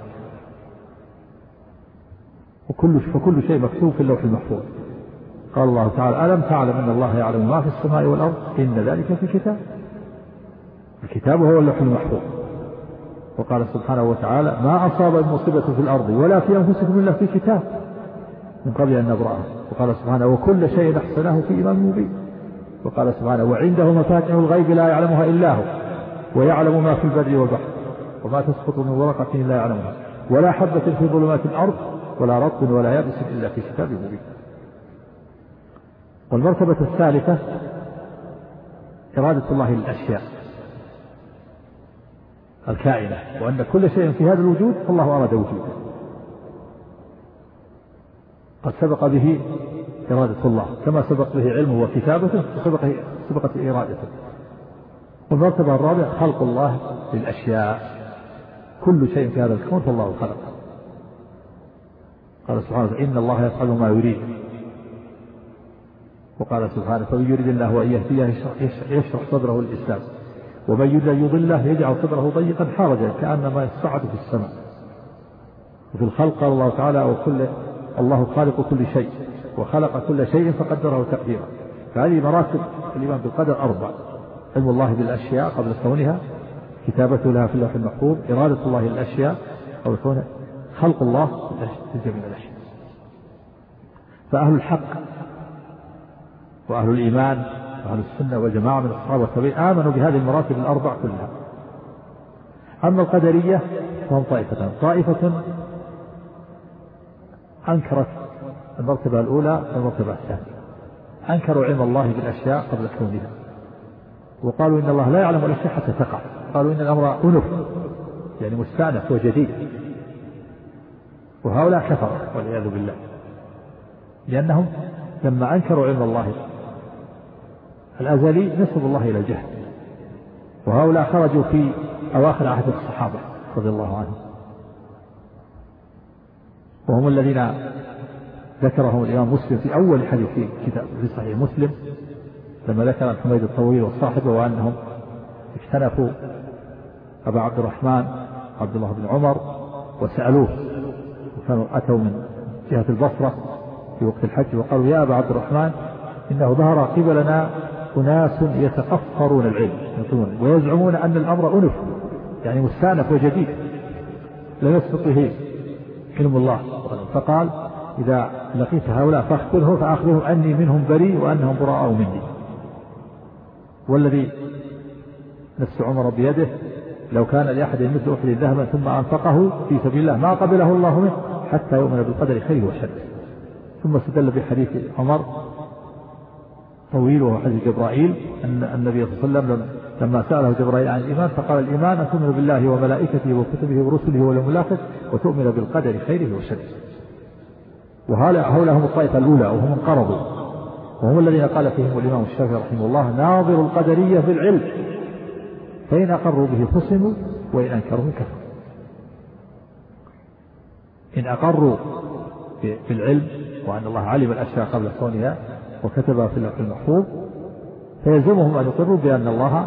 Speaker 1: وكل فكل شيء مكتوب في اللوح المحفوظ. قال الله تعالى: ألم تعلم أن الله يعلم ما في السماء والأرض إن ذلك في كتاب. الكتاب هو اللوح المحفوظ. وقال سبحانه وتعالى: ما أصاب من مصيبة في الأرض ولا في أنفسكم إلا في كتاب من قبل أن نبرأها. وقال سبحانه: وكل شيء أحصيناه في إمام مبين. وقال سبحانه: وعنده مفاتيح الغيب لا يعلمها إلا هو ويعلم ما في البر والبحر وما تسقط من ورقة إلا يعلمها ولا حبة في ظلمات الأرض ولا رطب ولا يابس إلا في كتاب مبين. والمرتبة الثالثة إرادة الله للأشياء الكائنة، وأن كل شيء في هذا الوجود الله أراد وجوده، قد سبق به إرادة الله كما سبق به علمه وكتابته وسبقت إرادته. والمرتبة الرابعة خلق الله للأشياء، كل شيء في هذا الكون فالله خلقه. قال سبحانه: إن الله يفعل ما يريد. وقال سبحانه: فمن يريد الله أن يهديه يشرح صدره للإسلام ومن يريد أن يضله يجعل صدره ضيقا حرجا كأنما يصعد في السماء. وفي الخلق قال الله تعالى: وكل الله خالق كل شيء وخلق كل شيء فقدره تقديرا. فهذه مراتب الإيمان بالقدر أربع: علم الله بالأشياء قبل كونها، كتابته لها في اللوح المحفوظ، إرادة الله للأشياء قبل كونها، خلق الله في جميع الأشياء. فأهل الحق وأهل الإيمان وأهل السنة والجماعة من الصحابة والتابعين آمنوا بهذه المراتب الأربع كلها. أما القدرية فهم طائفتان: طائفة أنكرت المرتبة الأولى والمرتبة الثانية، أنكروا علم الله بالأشياء قبل كونها، وقالوا إن الله لا يعلم الأشياء حتى تقع، قالوا إن الأمر أنف يعني مستأنف وجديد. وهؤلاء كفروا والعياذ بالله، لأنهم لما أنكروا علم الله الأزلي نسبوا الله إلى الجهل. وهؤلاء خرجوا في أواخر عهد الصحابة رضي الله عنهم، وهم الذين ذكرهم الإمام مسلم في أول حديث في كتاب في صحيح مسلم، لما ذكر عن حميد الطويل وصاحبه وأنهم اكتنفوا أبا عبد الرحمن عبد الله بن عمر وسألوه، وكانوا أتوا من جهة البصرة في وقت الحج وقالوا يا أبا عبد الرحمن إنه ظهر قبلنا أناس يتقفرون العلم ويزعمون أن الأمر أنف يعني مستأنف وجديد لا يسبق به علم الله. فقال إذا لقيت هؤلاء فاخبرهم فأخبرهم أني منهم بريء وأنهم براء مني. والذي نفس عمر بيده لو كان لأحد مثل أحد ذهبا ثم أنفقه في سبيل الله ما قبله الله منه حتى يؤمن بالقدر خيره وشره. ثم استدل بحديث عمر طويل وهو حديث جبرائيل أن النبي صلى الله عليه وسلم لما سأله جبرائيل عن الإيمان فقال الإيمان أن تؤمن بالله وملائكته وكتبه ورسله واليوم الآخر وتؤمن بالقدر خيره وشره. وهؤلاء هم الطائفة الأولى وهم انقرضوا وهم الذين قال فيهم الإمام الشافعي رحمه الله ناظر القدرية في العلم فإن أقروا به خصموا وإن أنكروا كفروا. إن أقروا في العلم وأن الله علم الأشياء قبل كونها وكتبها في اللوح المحفوظ فيلزمهم أن يقروا بأن الله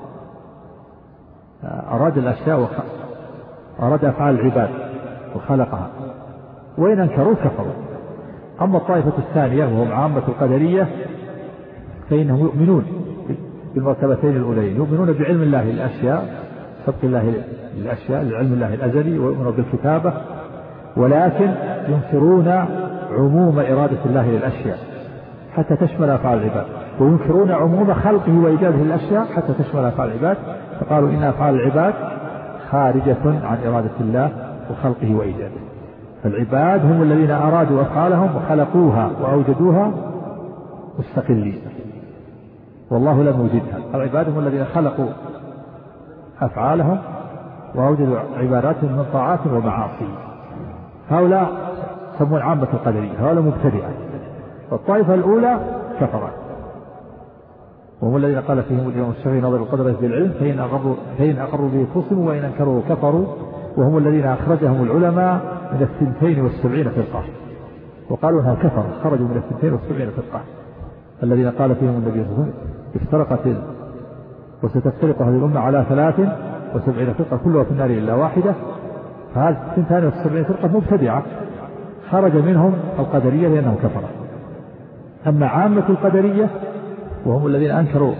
Speaker 1: أراد الأشياء وخ... أراد أفعال العباد وخلقها وإن أنكروا كفروا. أما الطائفة الثانية وهم عامة القدرية فإنهم يؤمنون بالمرتبتين الأولين يؤمنون بعلم الله للأشياء سبق الله للأشياء لعلم الله الأزلي ويؤمنون بالكتابة ولكن ينكرون عموم إرادة الله للأشياء حتى تشمل أفعال العباد وينكرون عموم خلقه وإيجاده للأشياء حتى تشمل أفعال العباد. فقالوا إن أفعال العباد خارجة عن إرادة الله وخلقه وإيجاده. فالعباد هم الذين أرادوا أفعالهم وخلقوها وأوجدوها مستقلين والله لم يوجدها. العباد هم الذين خلقوا أفعالهم وأوجدوا عباداتهم من طاعات ومعاصي. هؤلاء سمون عامة القدرية هؤلاء مبتدعة. والطائفة الأولى كفرت وهم الذين قال فيهم الإمام الشافعي نظر القدر بالعلم فإن أقروا, فإن أقروا به خصموا وإن أنكروا كفروا. وهم الذين أخرجهم العلماء من الثنتين والسبعين فرقة وقالوا أنها كفر خرجوا من الثنتين والسبعين فرقة الذين قال فيهم النبي صلى الله عليه وسلم افترقت وستفترق هذه الأمة على ثلاث وسبعين فرقة كلها في النار إلا واحدة. فهذه الثنتين والسبعين فرقة مبتدعة خرج منهم القدرية لأنهم كفروا. أما عامة القدرية وهم الذين أنكروا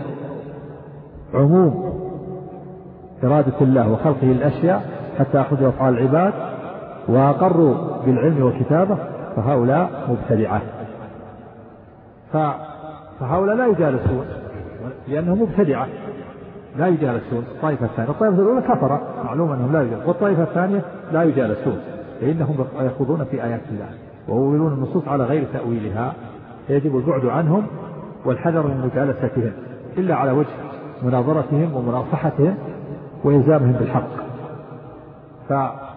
Speaker 1: عموم إرادة الله وخلقه الأشياء حتى أخذوا أفعال العباد وأقروا بالعلم والكتابة فهؤلاء مبتدعة. فهؤلاء لا يجالسون لأنهم مبتدعة لا يجالسون. الطائفة الثانية الطائفة الأولى كفر معلوم أنهم لا يجالسون والطائفة الثانية لا يجالسون لأنهم يخوضون في آيات الله ويولون النصوص على غير تأويلها فيجب البعد عنهم والحذر من مجالستهم إلا على وجه مناظرتهم ومناصحتهم وإلزامهم بالحق. ف...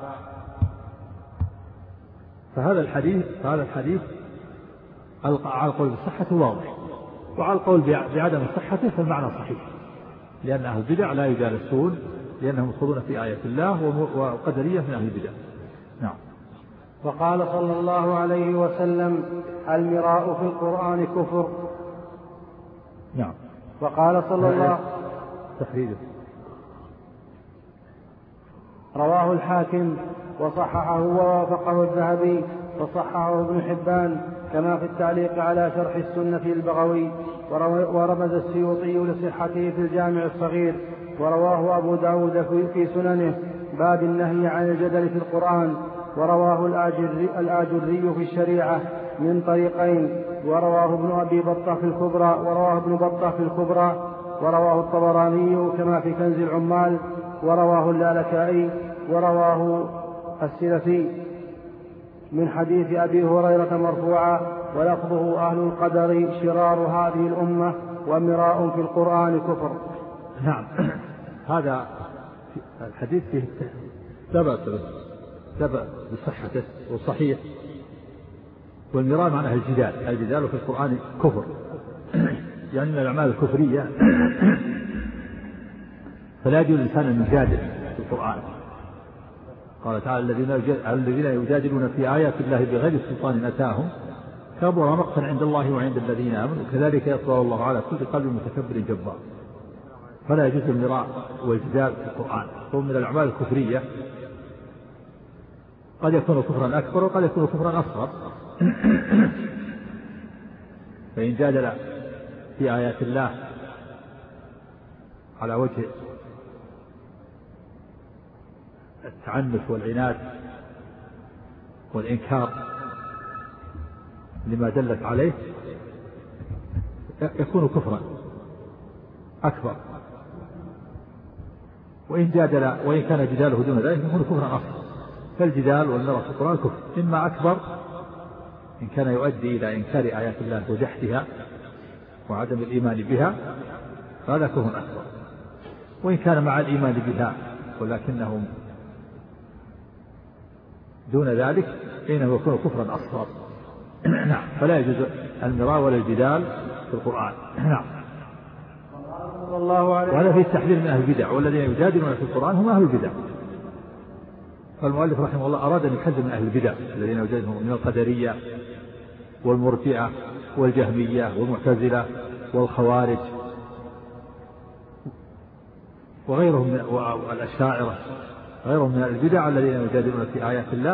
Speaker 1: فهذا الحديث فهذا الحديث على القول بالصحة واضح وعلى القول بعدم صحته فالمعنى صحيح لأن أهل البدع لا يجالسون لأنهم يخوضون في آيات الله وقدرية من أهل البدع. نعم.
Speaker 2: وقال صلى الله عليه وسلم المراء في القرآن كفر.
Speaker 1: نعم.
Speaker 2: وقال صلى الله
Speaker 1: تخريجه
Speaker 2: رواه الحاكم وصححه ووافقه الذهبي وصححه ابن حبان كما في التعليق على شرح السنة البغوي ورمز السيوطي لصحته في الجامع الصغير ورواه أبو داود في سننه باب النهي عن الجدل في القرآن ورواه الآجري, الآجري في الشريعة من طريقين ورواه ابن أبي بطة في الكبرى ورواه ابن بطة في الكبرى ورواه الطبراني كما في كنز العمال ورواه اللالكائي ورواه السلفي من حديث أبي هريرة مرفوعا ولفظه أهل القدر شرار هذه الأمة ومراء في القرآن كفر.
Speaker 1: نعم. هذا الحديث فيه ثبت ثبت بصحته وصحيح والمراء معناه الجدال الجدال في القرآن كفر يعني من الأعمال الكفرية فلا يجوز الإنسان أن يجادل في القرآن. قال تعالى الذين يجادلون في آيات الله بغير سلطان أتاهم كبر مقتا عند الله وعند الذين آمنوا كذلك يطبع الله على كل قلب متكبر جبار. فلا يجوز المراء والجدال في القرآن هو من الأعمال الكفرية قد يكون كفرا أكبر وقد يكون كفرا أصغر فإن جادل في آيات الله على وجه التعنت والعناد والإنكار لما دلت عليه يكون كفرا أكبر. وإن جادل وإن كان جداله دون ذلك يكون كفرا أصغر. فالجدال والمرة في القرآن كفر، إما أكبر إن كان يؤدي إلى إنكار آيات الله وجحدها وعدم الإيمان بها فهذا كفر أكبر، وإن كان مع الإيمان بها ولكنهم دون ذلك فإنه يكون كفرا أصغر. نعم. فلا يجوز المراء ولا الجدال في القرآن. نعم. وهذا فيه التحذير من أهل البدع، والذين يجادلون في القرآن هم أهل البدع. فالمؤلف رحمه الله أراد أن يحذر من أهل البدع الذين يجادلون من القدرية والمرجئة والجهمية والمعتزلة والخوارج وغيرهم من الأشاعرة غيرهم من البدع الذين يجادلون في آيات الله،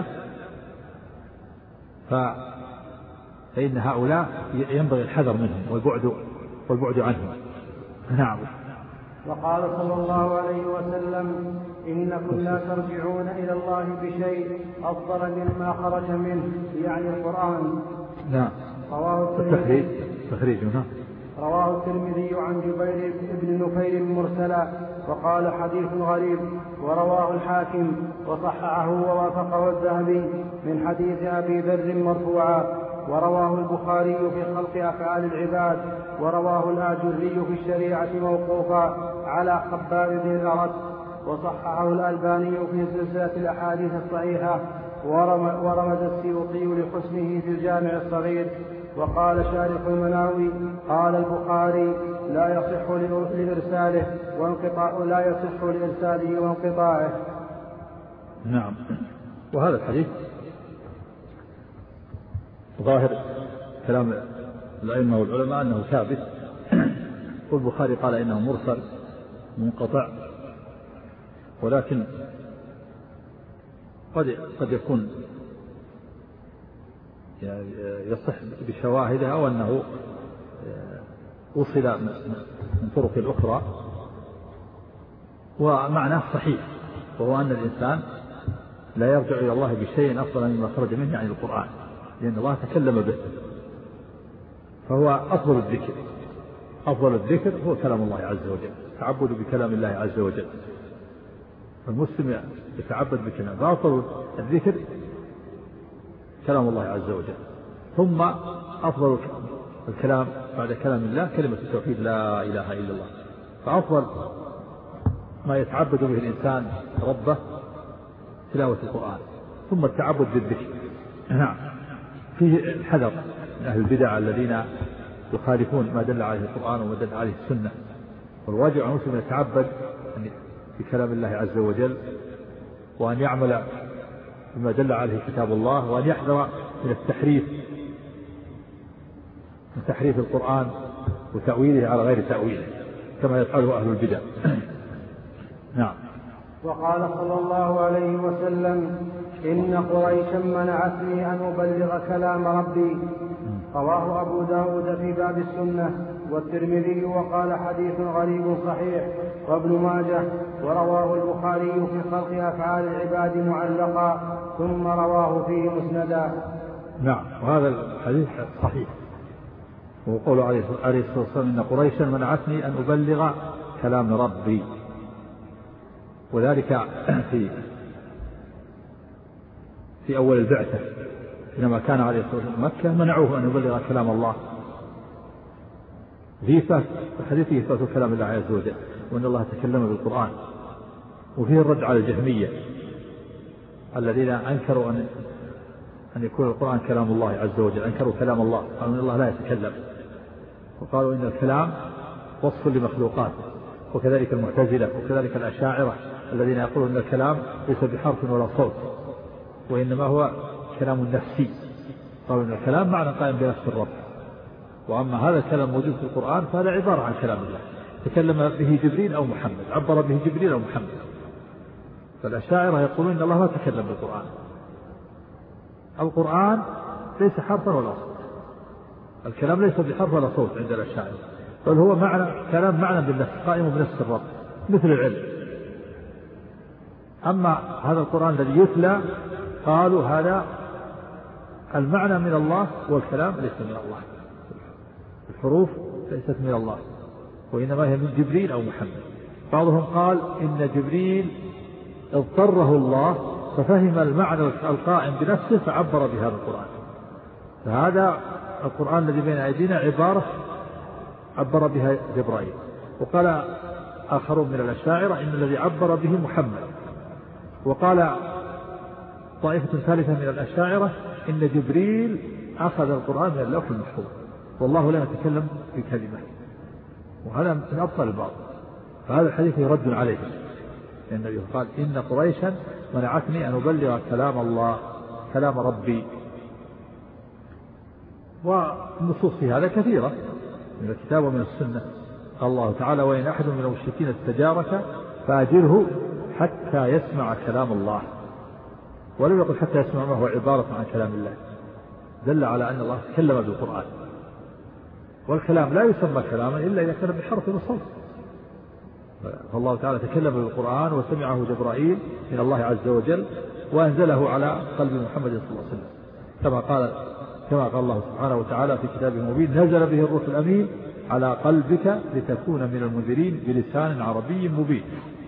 Speaker 1: فإن هؤلاء ينبغي الحذر منهم والبعد والبعد عنهم. نعم.
Speaker 2: وقال صلى الله عليه وسلم: إنكم لا ترجعون إلى الله بشيء أفضل مما خرج منه، يعني القرآن.
Speaker 1: نعم.
Speaker 2: رواه
Speaker 1: التخريج تخريج هنا
Speaker 2: رواه الترمذي عن جبير بن نفير مرسلا وقال حديث غريب، ورواه الحاكم وصححه ووافقه الذهبي من حديث أبي ذر مرفوعا، ورواه البخاري في خلق أفعال العباد، ورواه الآجري في الشريعة موقوفا على خباب بن الأرد، وصححه الألباني في سلسلة الأحاديث الصحيحة، ورمز السيوطي لحسنه في الجامع الصغير. وقال شارح المناوي: قال البخاري: لا يصح لإرساله وانقطاع لا يصح لإرساله وانقطاعه.
Speaker 1: نعم. وهذا الحديث ظاهر كلام الأئمة والعلماء أنه ثابت، والبخاري قال إنه مرسل منقطع، ولكن قد قد يكون يصح بشواهده أو أنه وصل من طرق الأخرى، ومعناه صحيح، وهو أن الإنسان لا يرجع إلى الله بشيء أفضل مما خرج منه يعني القرآن، لأن الله تكلم به، فهو أفضل الذكر. أفضل الذكر هو كلام الله عز وجل، تعبد بكلام الله عز وجل. المسلم يتعبد بكلام، فأفضل الذكر كلام الله عز وجل، ثم أفضل الكلام بعد كلام الله كلمة التوحيد لا إله إلا الله. فأفضل ما يتعبد به الإنسان ربه تلاوة القرآن، ثم التعبد بالذكر. نعم. فيه الحذر من أهل البدع الذين يخالفون ما دل عليه القرآن وما دل عليه السنة، والواجب على المسلم أن يتعبد بكلام الله عز وجل، وأن يعمل بما دل عليه كتاب الله، وأن يحذر من التحريف من تحريف القرآن وتأويله على غير تأويله كما يفعله أهل البدع. نعم.
Speaker 2: وقال صلى الله عليه وسلم: إن قريشا منعتني أن أبلغ كلام ربي. رواه أبو داود في باب السنة، والترمذي وقال حديث غريب صحيح، وابن ماجه، ورواه البخاري في خلق أفعال العباد معلقا، ثم رواه فيه مسندا.
Speaker 1: نعم. وهذا الحديث صحيح، وقول عليه الصلاة والسلام: إن قريشا منعتني أن أبلغ كلام ربي. وذلك في في أول البعثة حينما كان عليه الصلاة والسلام مكة منعوه أن يبلغ كلام الله، في حديثه إثبات كلام الله عز وجل وأن الله تكلم بالقرآن. وفيه الرد على الجهمية الذين أنكروا أن أن يكون القرآن كلام الله عز وجل، أنكروا كلام الله، قالوا أن الله لا يتكلم، وقالوا إن الكلام وصف لمخلوقات. وكذلك المعتزلة وكذلك الأشاعرة الذين يقولون أن الكلام ليس بحرف ولا صوت، وإنما هو كلام نفسي، قالوا أن الكلام معنى قائم بنفس الرب. وأما هذا الكلام موجود في القرآن فهذا عبارة عن كلام الله تكلم به جبريل أو محمد، عبر به جبريل أو محمد. فالأشاعرة يقولون إن الله لا تكلم بالقرآن، القرآن ليس حرفا ولا صوت. الكلام ليس بحرف ولا صوت عند الأشاعرة، بل هو معنى كلام معنى بالنفس قائم بنفس الرب مثل العلم. أما هذا القرآن الذي يتلى قالوا هذا المعنى من الله والكلام ليس من الله، الحروف ليست من الله وإنما هي من جبريل أو محمد. بعضهم قال إن جبريل اضطره الله ففهم المعنى القائم بنفسه فعبر بهذا القرآن. فهذا القرآن الذي بين أيدينا عبارة عبر بها جبرائيل. وقال آخرون من الأشاعرة إن الذي عبر به محمد. وقال طائفة ثالثة من الأشاعرة إن جبريل أخذ القرآن من اللوح المحفوظ والله لا يتكلم بكلمة، وهذا من أبطل الباطل. فهذا الحديث يرد عليه، لأن النبي قال إن قريشا منعتني أن أبلغ كلام الله كلام ربي. والنصوص في هذا كثيرة من الكتاب ومن السنة. قال الله تعالى وإن أحد من المشركين استجارك فأجره حتى يسمع كلام الله، ولم يقل حتى يسمع ما هو عبارة عن كلام الله، دل على أن الله تكلم بالقرآن. والكلام لا يسمى كلاما إلا إذا كان بحرف وصوت. فالله تعالى تكلم بالقرآن وسمعه جبرائيل من الله عز وجل وأنزله على قلب محمد صلى الله عليه وسلم، كما قال كما قال الله سبحانه وتعالى في كتابه المبين نزل به الروح الأمين على قلبك لتكون من المنذرين بلسان عربي مبين.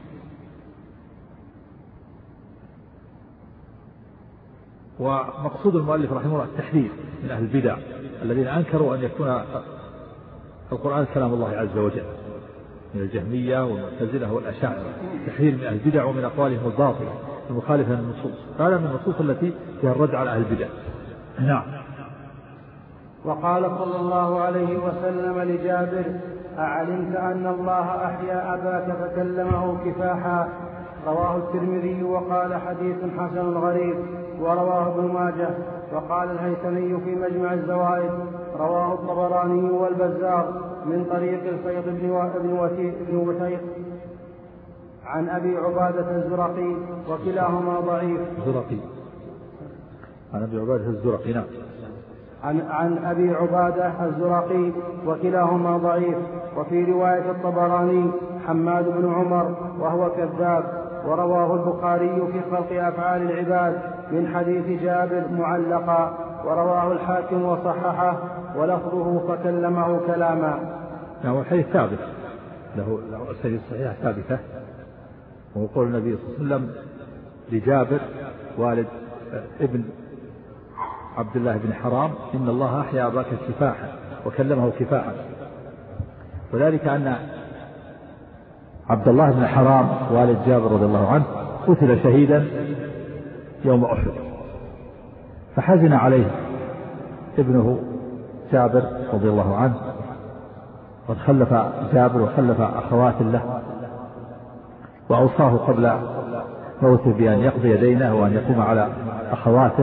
Speaker 1: ومقصود المؤلف رحمه الله التحذير من أهل البدع الذين أنكروا أن يكون القرآن كلام الله عز وجل من الجهمية والمعتزلة والأشاعرة، تحذير من أهل البدع ومن أقوالهم الباطلة المخالفة للنصوص. هذا من النصوص التي فيها الرد على أهل البدع. نعم.
Speaker 2: وقال صلى الله عليه وسلم لجابر أعلمت أن الله أحيا أباك فكلمه كفاحا؟ رواه الترمذي وقال حديث حسن غريب. ورواه ابن ماجه وقال الهيثمي في مجمع الزوائد رواه الطبراني والبزار من طريق الفيض بن وثيق عن أبي عبادة الزرقي وكلاهما ضعيف.
Speaker 1: الزرقي عن أبي عبادة الزرقي نعم
Speaker 2: عن, عن أبي عبادة الزرقي وكلاهما ضعيف. وفي رواية الطبراني حماد بن عمر وهو كذاب. ورواه البخاري في خلق أفعال العباد من حديث جابر معلقا. ورواه الحاكم وصححه ولفظه فكلمه كلاما.
Speaker 1: نعم والحديث ثابت له له أسانيد صحيحة ثابتة. وقول النبي صلى الله عليه وسلم لجابر والد ابن عبد الله بن حرام إن الله أحيا أباك كفاحا وكلمه كفاحا، وذلك أن عبد الله بن حرام والد جابر رضي الله عنه قتل شهيدا يوم أحد، فحزن عليه ابنه جابر رضي الله عنه، قد خلف جابر وخلف أخوات له، وأوصاه قبل موته بأن يقضي دينه وأن يقوم على أخواته،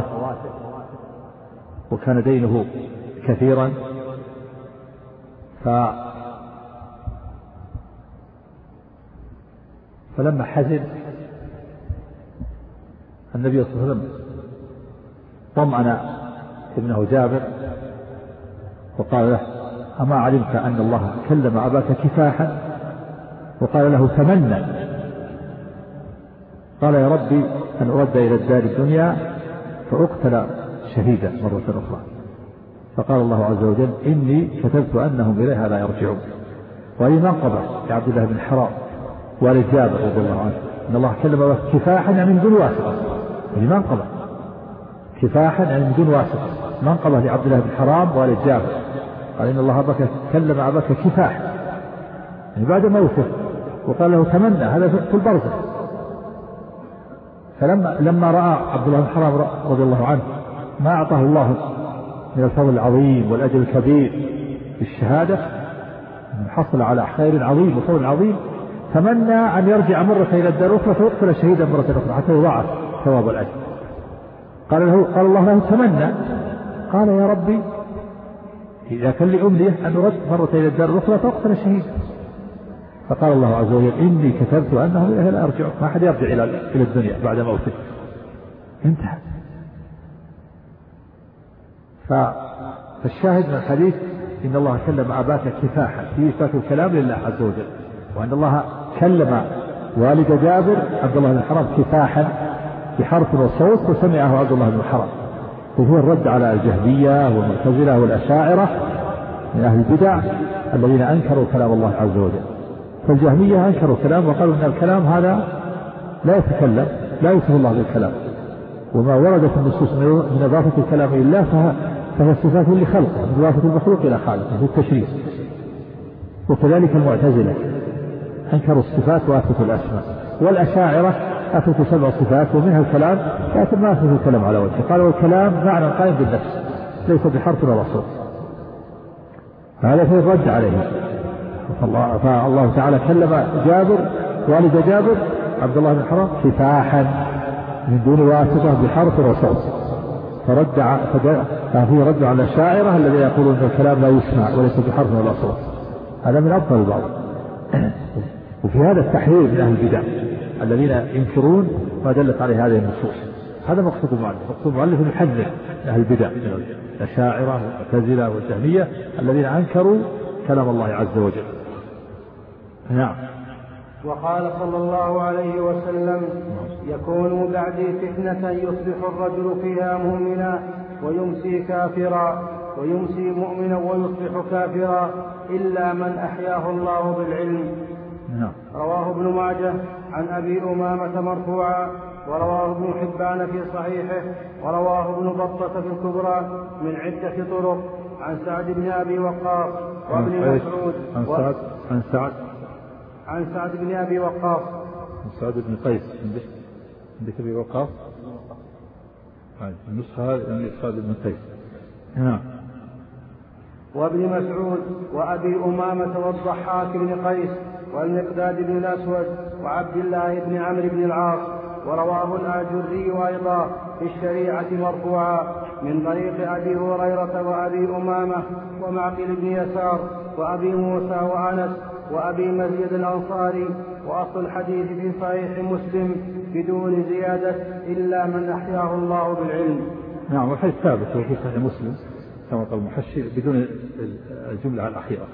Speaker 1: وكان دينه كثيرا. ف فلما حزن النبي صلى الله عليه وسلم طمأن ابنه جابر وقال له أما علمت أن الله كلم أباك كفاحا؟ وقال له تمنى. قال يا ربي أن أرد إلى الدار الدنيا فأقتل شهيدا مرة أخرى. فقال الله عز وجل إني كتبت أنهم إليها لا يرجعون. وهذه منقبة لعبد الله بن حرام والد جابر رضي الله عنه إن الله كلم أباك كفاحا يعني من دون واسطة. هذه منقبة كفاحا يعني من دون واسطة، منقبة لعبد الله بن حرام والد جابر قال إن الله أباك كلم أباك كفاحا يعني بعد موته. وقال له تمنى، هذا في البرزخ. فلما لما رأى عبد الله بن حرام رضي الله عنه ما أعطاه الله من الفضل العظيم والأجر الكبير بالشهادة، حصل على خير عظيم وفضل عظيم، تمنى أن يرجع مرة إلى الدار الأخرى فيقتل شهيدا مرة أخرى حتى يضاعف ثواب الأجر. قال له قال الله له تمنى. قال يا ربي إذا كان لي أمنية أن أرد مرة إلى الدار الأخرى فأقتل شهيدا. فقال الله عز وجل إني كتبت أنه لا يرجع، ما أحد يرجع إلى إلى الدنيا بعد موته، انتهى. فالشاهد من الحديث إن الله كلم أباك كفاحا في إثبات الكلام لله عز وجل، وأن الله كلم والد جابر عبد الله بن حرام كفاحا بحرف وصوت وسمعه عبد الله بن حرام، وهو الرد على الجهمية والمعتزلة والأشاعرة من أهل البدع الذين أنكروا كلام الله عز وجل. فالجهمية أنكروا كلام وقالوا أن الكلام هذا لا يتكلم، لا يوصف الله بالكلام، وما ورد في النصوص من إضافة الكلام إلى الله فهي صفات لخلقه، من إضافة المخلوق إلى خالقه في التشريع. وكذلك المعتزلة أنكروا الصفات وأثبتوا الأسماء، والأشاعرة أثبتوا سبع صفات ومنها الكلام، لكن ما أثبتوا الكلام على وجهه، قالوا الكلام معنى قائم بالنفس ليس بحرف ولا صوت. هذا في الرد عليه. فالله, فالله تعالى كلم جابر والد جابر عبد الله بن حرام كفاحا من دون واسطة بحرف وصوت، فرد ففيه رد على الشاعرة الذين يقولون أن الكلام لا يسمع وليس بحرف ولا صوت. هذا من أبطل البعض. وفي هذا التحرير من أهل البدع الذين ينكرون ما دلت عليه هذه النصوص. هذا مقصود المؤلف، مقصود المؤلف أن يحذر أهل البدع الأشاعرة والمعتزلة والجهمية الذين أنكروا كلام الله عز وجل. نعم.
Speaker 2: وقال صلى الله عليه وسلم: يكون بعدي فتنة يصبح الرجل فيها مؤمنا ويمسي كافرا، ويمسي مؤمنا ويصبح كافرا، إلا من أحياه الله بالعلم.
Speaker 1: نعم.
Speaker 2: رواه ابن ماجه عن أبي أمامة مرفوعا، ورواه ابن حبان في صحيحه، ورواه ابن بطة في الكبرى من عدة طرق عن سعد بن أبي وقاص وابن مسعود.
Speaker 1: عن سعد عن سعد
Speaker 2: عن سعد بن أبي وقاص
Speaker 1: عن سعد بن قيس عندك أبي وقاص النسخة عند سعد بن قيس. نعم.
Speaker 2: وابن مسعود وأبي أمامة والضحاك بن قيس والمقداد بن الأسود وعبد الله بن عمرو بن العاص. ورواه الآجري أيضا في الشريعة مرفوعا من طريق أبي هريرة وأبي أمامة ومعقل بن يسار وأبي موسى وأنس وأبي مزيد الأنصاري. وأصل الحديث في صحيح مسلم بدون زيادة إلا من أحياه الله بالعلم.
Speaker 1: نعم. والحديث ثابت في صحيح مسلم كما قال المحشي بدون الجملة الأخيرة.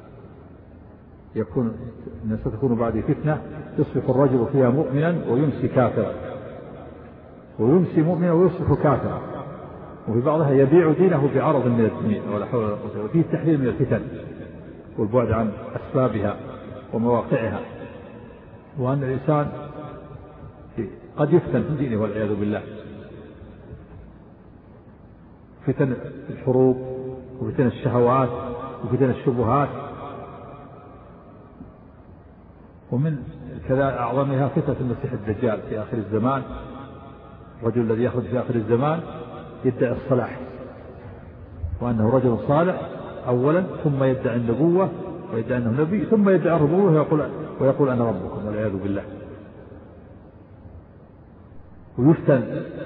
Speaker 1: يكون إن ستكون بعد فتنة يصبح الرجل فيها مؤمنا ويمسي كافرا، ويمسي مؤمنا ويصبح كافرا، وفي بعضها يبيع دينه بعرض من الدنيا ولا حول ولا قوة. وفيه التحذير من الفتن والبعد عن أسبابها ومواقعها، وأن الإنسان قد يفتن في دينه والعياذ بالله، فتن الحروب وفتن الشهوات وفتن الشبهات، ومن كذا أعظمها فتنة المسيح الدجال في آخر الزمان. الرجل الذي يخرج في آخر الزمان يدعي الصلاح وأنه رجل صالح أولا، ثم يدعي النبوة ويدعي أنه نبي، ثم يدعي الربوة ويقول, ويقول أنا ربكم والعياذ بالله. ويفتن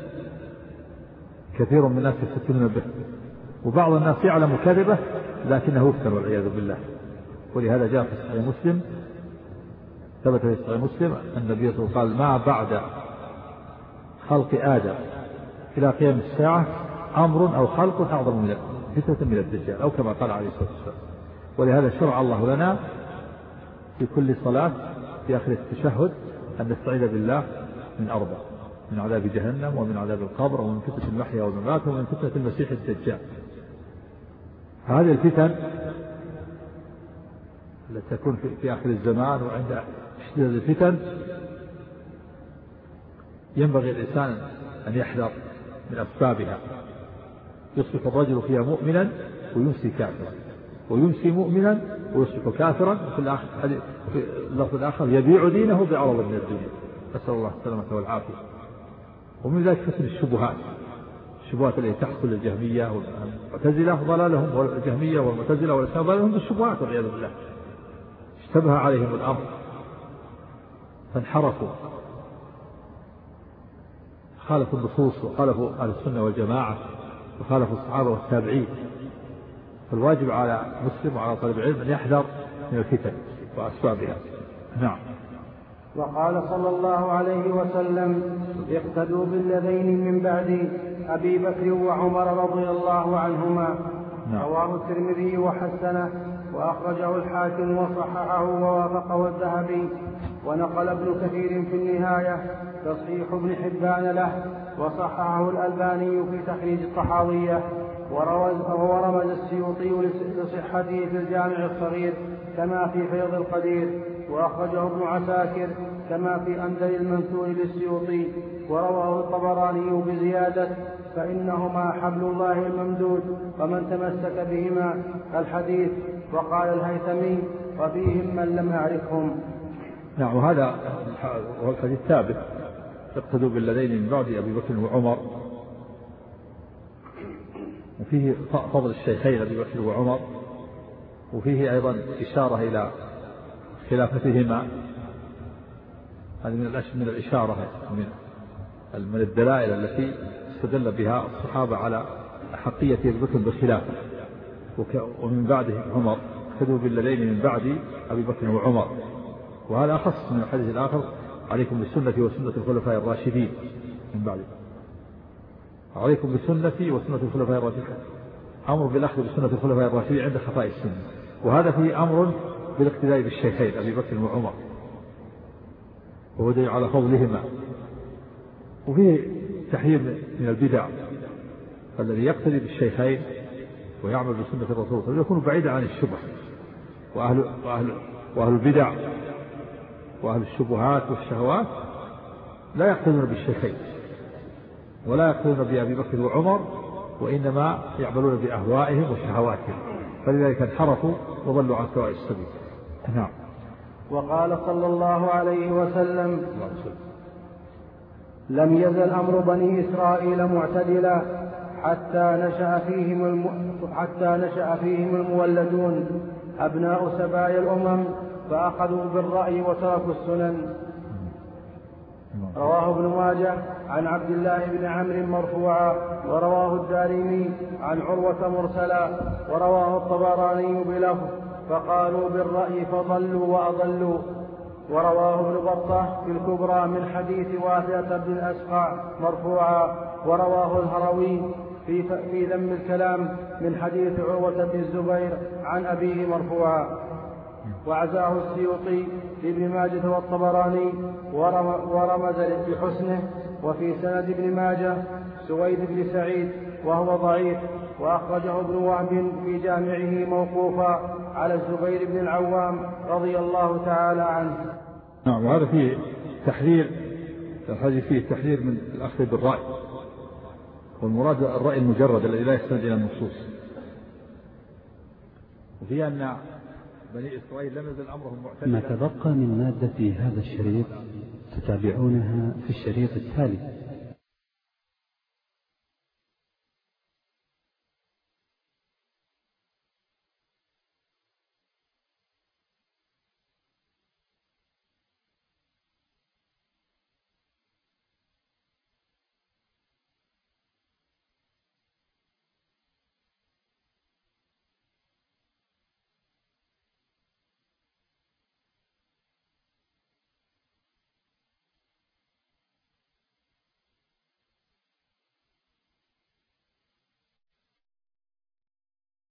Speaker 1: كثير من الناس يفتنون به، وبعض الناس يعلم كذبه لكنه يفتن والعياذ بالله. ولهذا جاء في صحيح مسلم، ثبت في صحيح مسلم أن النبي صلى الله عليه وسلم قال: ما بعد خلق آدم إلى قيام الساعة أمر أو خلق أعظم من فتنة من الدجال، أو كما قال عليه الصلاة والسلام. ولهذا شرع الله لنا في كل صلاة في آخر التشهد أن نستعيذ بالله من أربع: من عذاب جهنم، ومن عذاب القبر، ومن فتنة المحيا والممات، ومن فتنة المسيح الدجال. هذه الفتن التي تكون في آخر الزمان وعند اشتداد الفتن ينبغي الإنسان أن يحذر من أسبابها. يصبح الرجل فيها مؤمنا ويمسي كافرا، ويمسي مؤمنا ويصبح كافرا، في اللفظ الآخر يبيع دينه بعرض من الدنيا، نسأل الله السلامة والعافية. ومن ذلك فتن الشبهات، الشبهات التي تحصل للجهمية والمعتزلة ضلالهم، والجهمية والمعتزلة والإسلام ضلالهم بالشبهات والعياذ بالله. اشتبه عليهم الأمر فانحرفوا، خالفوا النصوص وخالفوا أهل السنة والجماعة وخالفوا الصحابة والتابعين. فالواجب على مسلم وعلى طالب العلم أن يحذر من الفتن وأسبابها. نعم.
Speaker 2: وقال صلى الله عليه وسلم: اقتدوا بالذين من بعدي أبي بكر وعمر رضي الله عنهما.
Speaker 1: نعم.
Speaker 2: رواه الترمذي وحسنه، وأخرجه الحاكم وصححه ووافقه الذهبي، ونقل ابن كثير في النهاية تصحيح ابن حبان له، وصححه الألباني في تخريج الطحاوية، ورمز السيوطي لصحته في الجامع الصغير كما في فيض القدير، وأخرجه ابن عساكر كما في أندل المنثور للسيوطي، ورواه الطبراني بزيادة فإنهما حبل الله الممدود ومن تمسك بهما الحديث. وقال الهيثمي وفيهم من لم يعرفهم.
Speaker 1: نعم. وهذا الحديث ثابت، اقتدوا بالذين من بعد أبي بكر وعمر، وفيه فضل الشيخين أبي بكر وعمر، وفيه أيضا إشارة إلى خلافتهما. هذه من من الإشارة من من الدلائل التي استدل بها الصحابة على أحقية أبي بكر بالخلافة. ومن بعده عمر، اقتدوا بالذين من بعد أبي بكر وعمر، وهذا أخص من الحديث الآخر عليكم بسنتي وسنة الخلفاء الراشدين من بعد. عليكم بسنتي وسنة الخلفاء الراشدين، أمر بالأخذ بسنة الخلفاء الراشدين عند خفاء السنة، وهذا فيه أمر بالاقتداء بالشيخين أبي بكر وعمر، وهو دليل على فضلهما. وفيه تحذير من البدع، فالذي يقتدي بالشيخين ويعمل بسنة الرسول صلى يكون بعيدا عن الشبه، وأهل, وأهل, وأهل البدع وأهل الشبهات والشهوات لا يقتدون بالشيخين ولا يقتدون بأبي بكر وعمر، وإنما يعملون بأهوائهم وشهواتهم، فلذلك انحرفوا وضلوا عن سواء السبيل. نعم.
Speaker 2: وقال صلى الله عليه وسلم لم يزل أمر بني إسرائيل معتدلا حتى نشأ فيهم الم... حتى نشأ فيهم المولدون أبناء سبايا الأمم فأخذوا بالرأي وتركوا السنن. رواه ابن ماجه عن عبد الله بن عمرو مرفوعا، ورواه الدارمي عن عروة مرسلا، ورواه الطبراني بلفظ فقالوا بالرأي فضلوا وأضلوا. ورواه ابن بطة في الكبرى من حديث واثقة بن الأسقع مرفوعا، ورواه الهروي في, في ذم الكلام من حديث عروة بن الزبير عن أبيه مرفوعا. وعزاه السيوطي لابن ماجه والطبراني ورمز بحسنه. وفي سند ابن ماجه سويد بن سعيد وهو ضعيف، وأخرجه ابن وهب في جامعه موقوفا على الزبير بن العوام رضي الله تعالى عنه.
Speaker 1: نعم. وهذا فيه تحذير، الحديث فيه تحذير من الأخذ بالرأي، والمراد الرأي المجرد الذي لا يستند إلى النصوص. وفي أن بني إسرائيل لم يزل أمرهم معتدلا.
Speaker 3: ما تبقى من مادة هذا الشريط تتابعونها في الشريط التالي.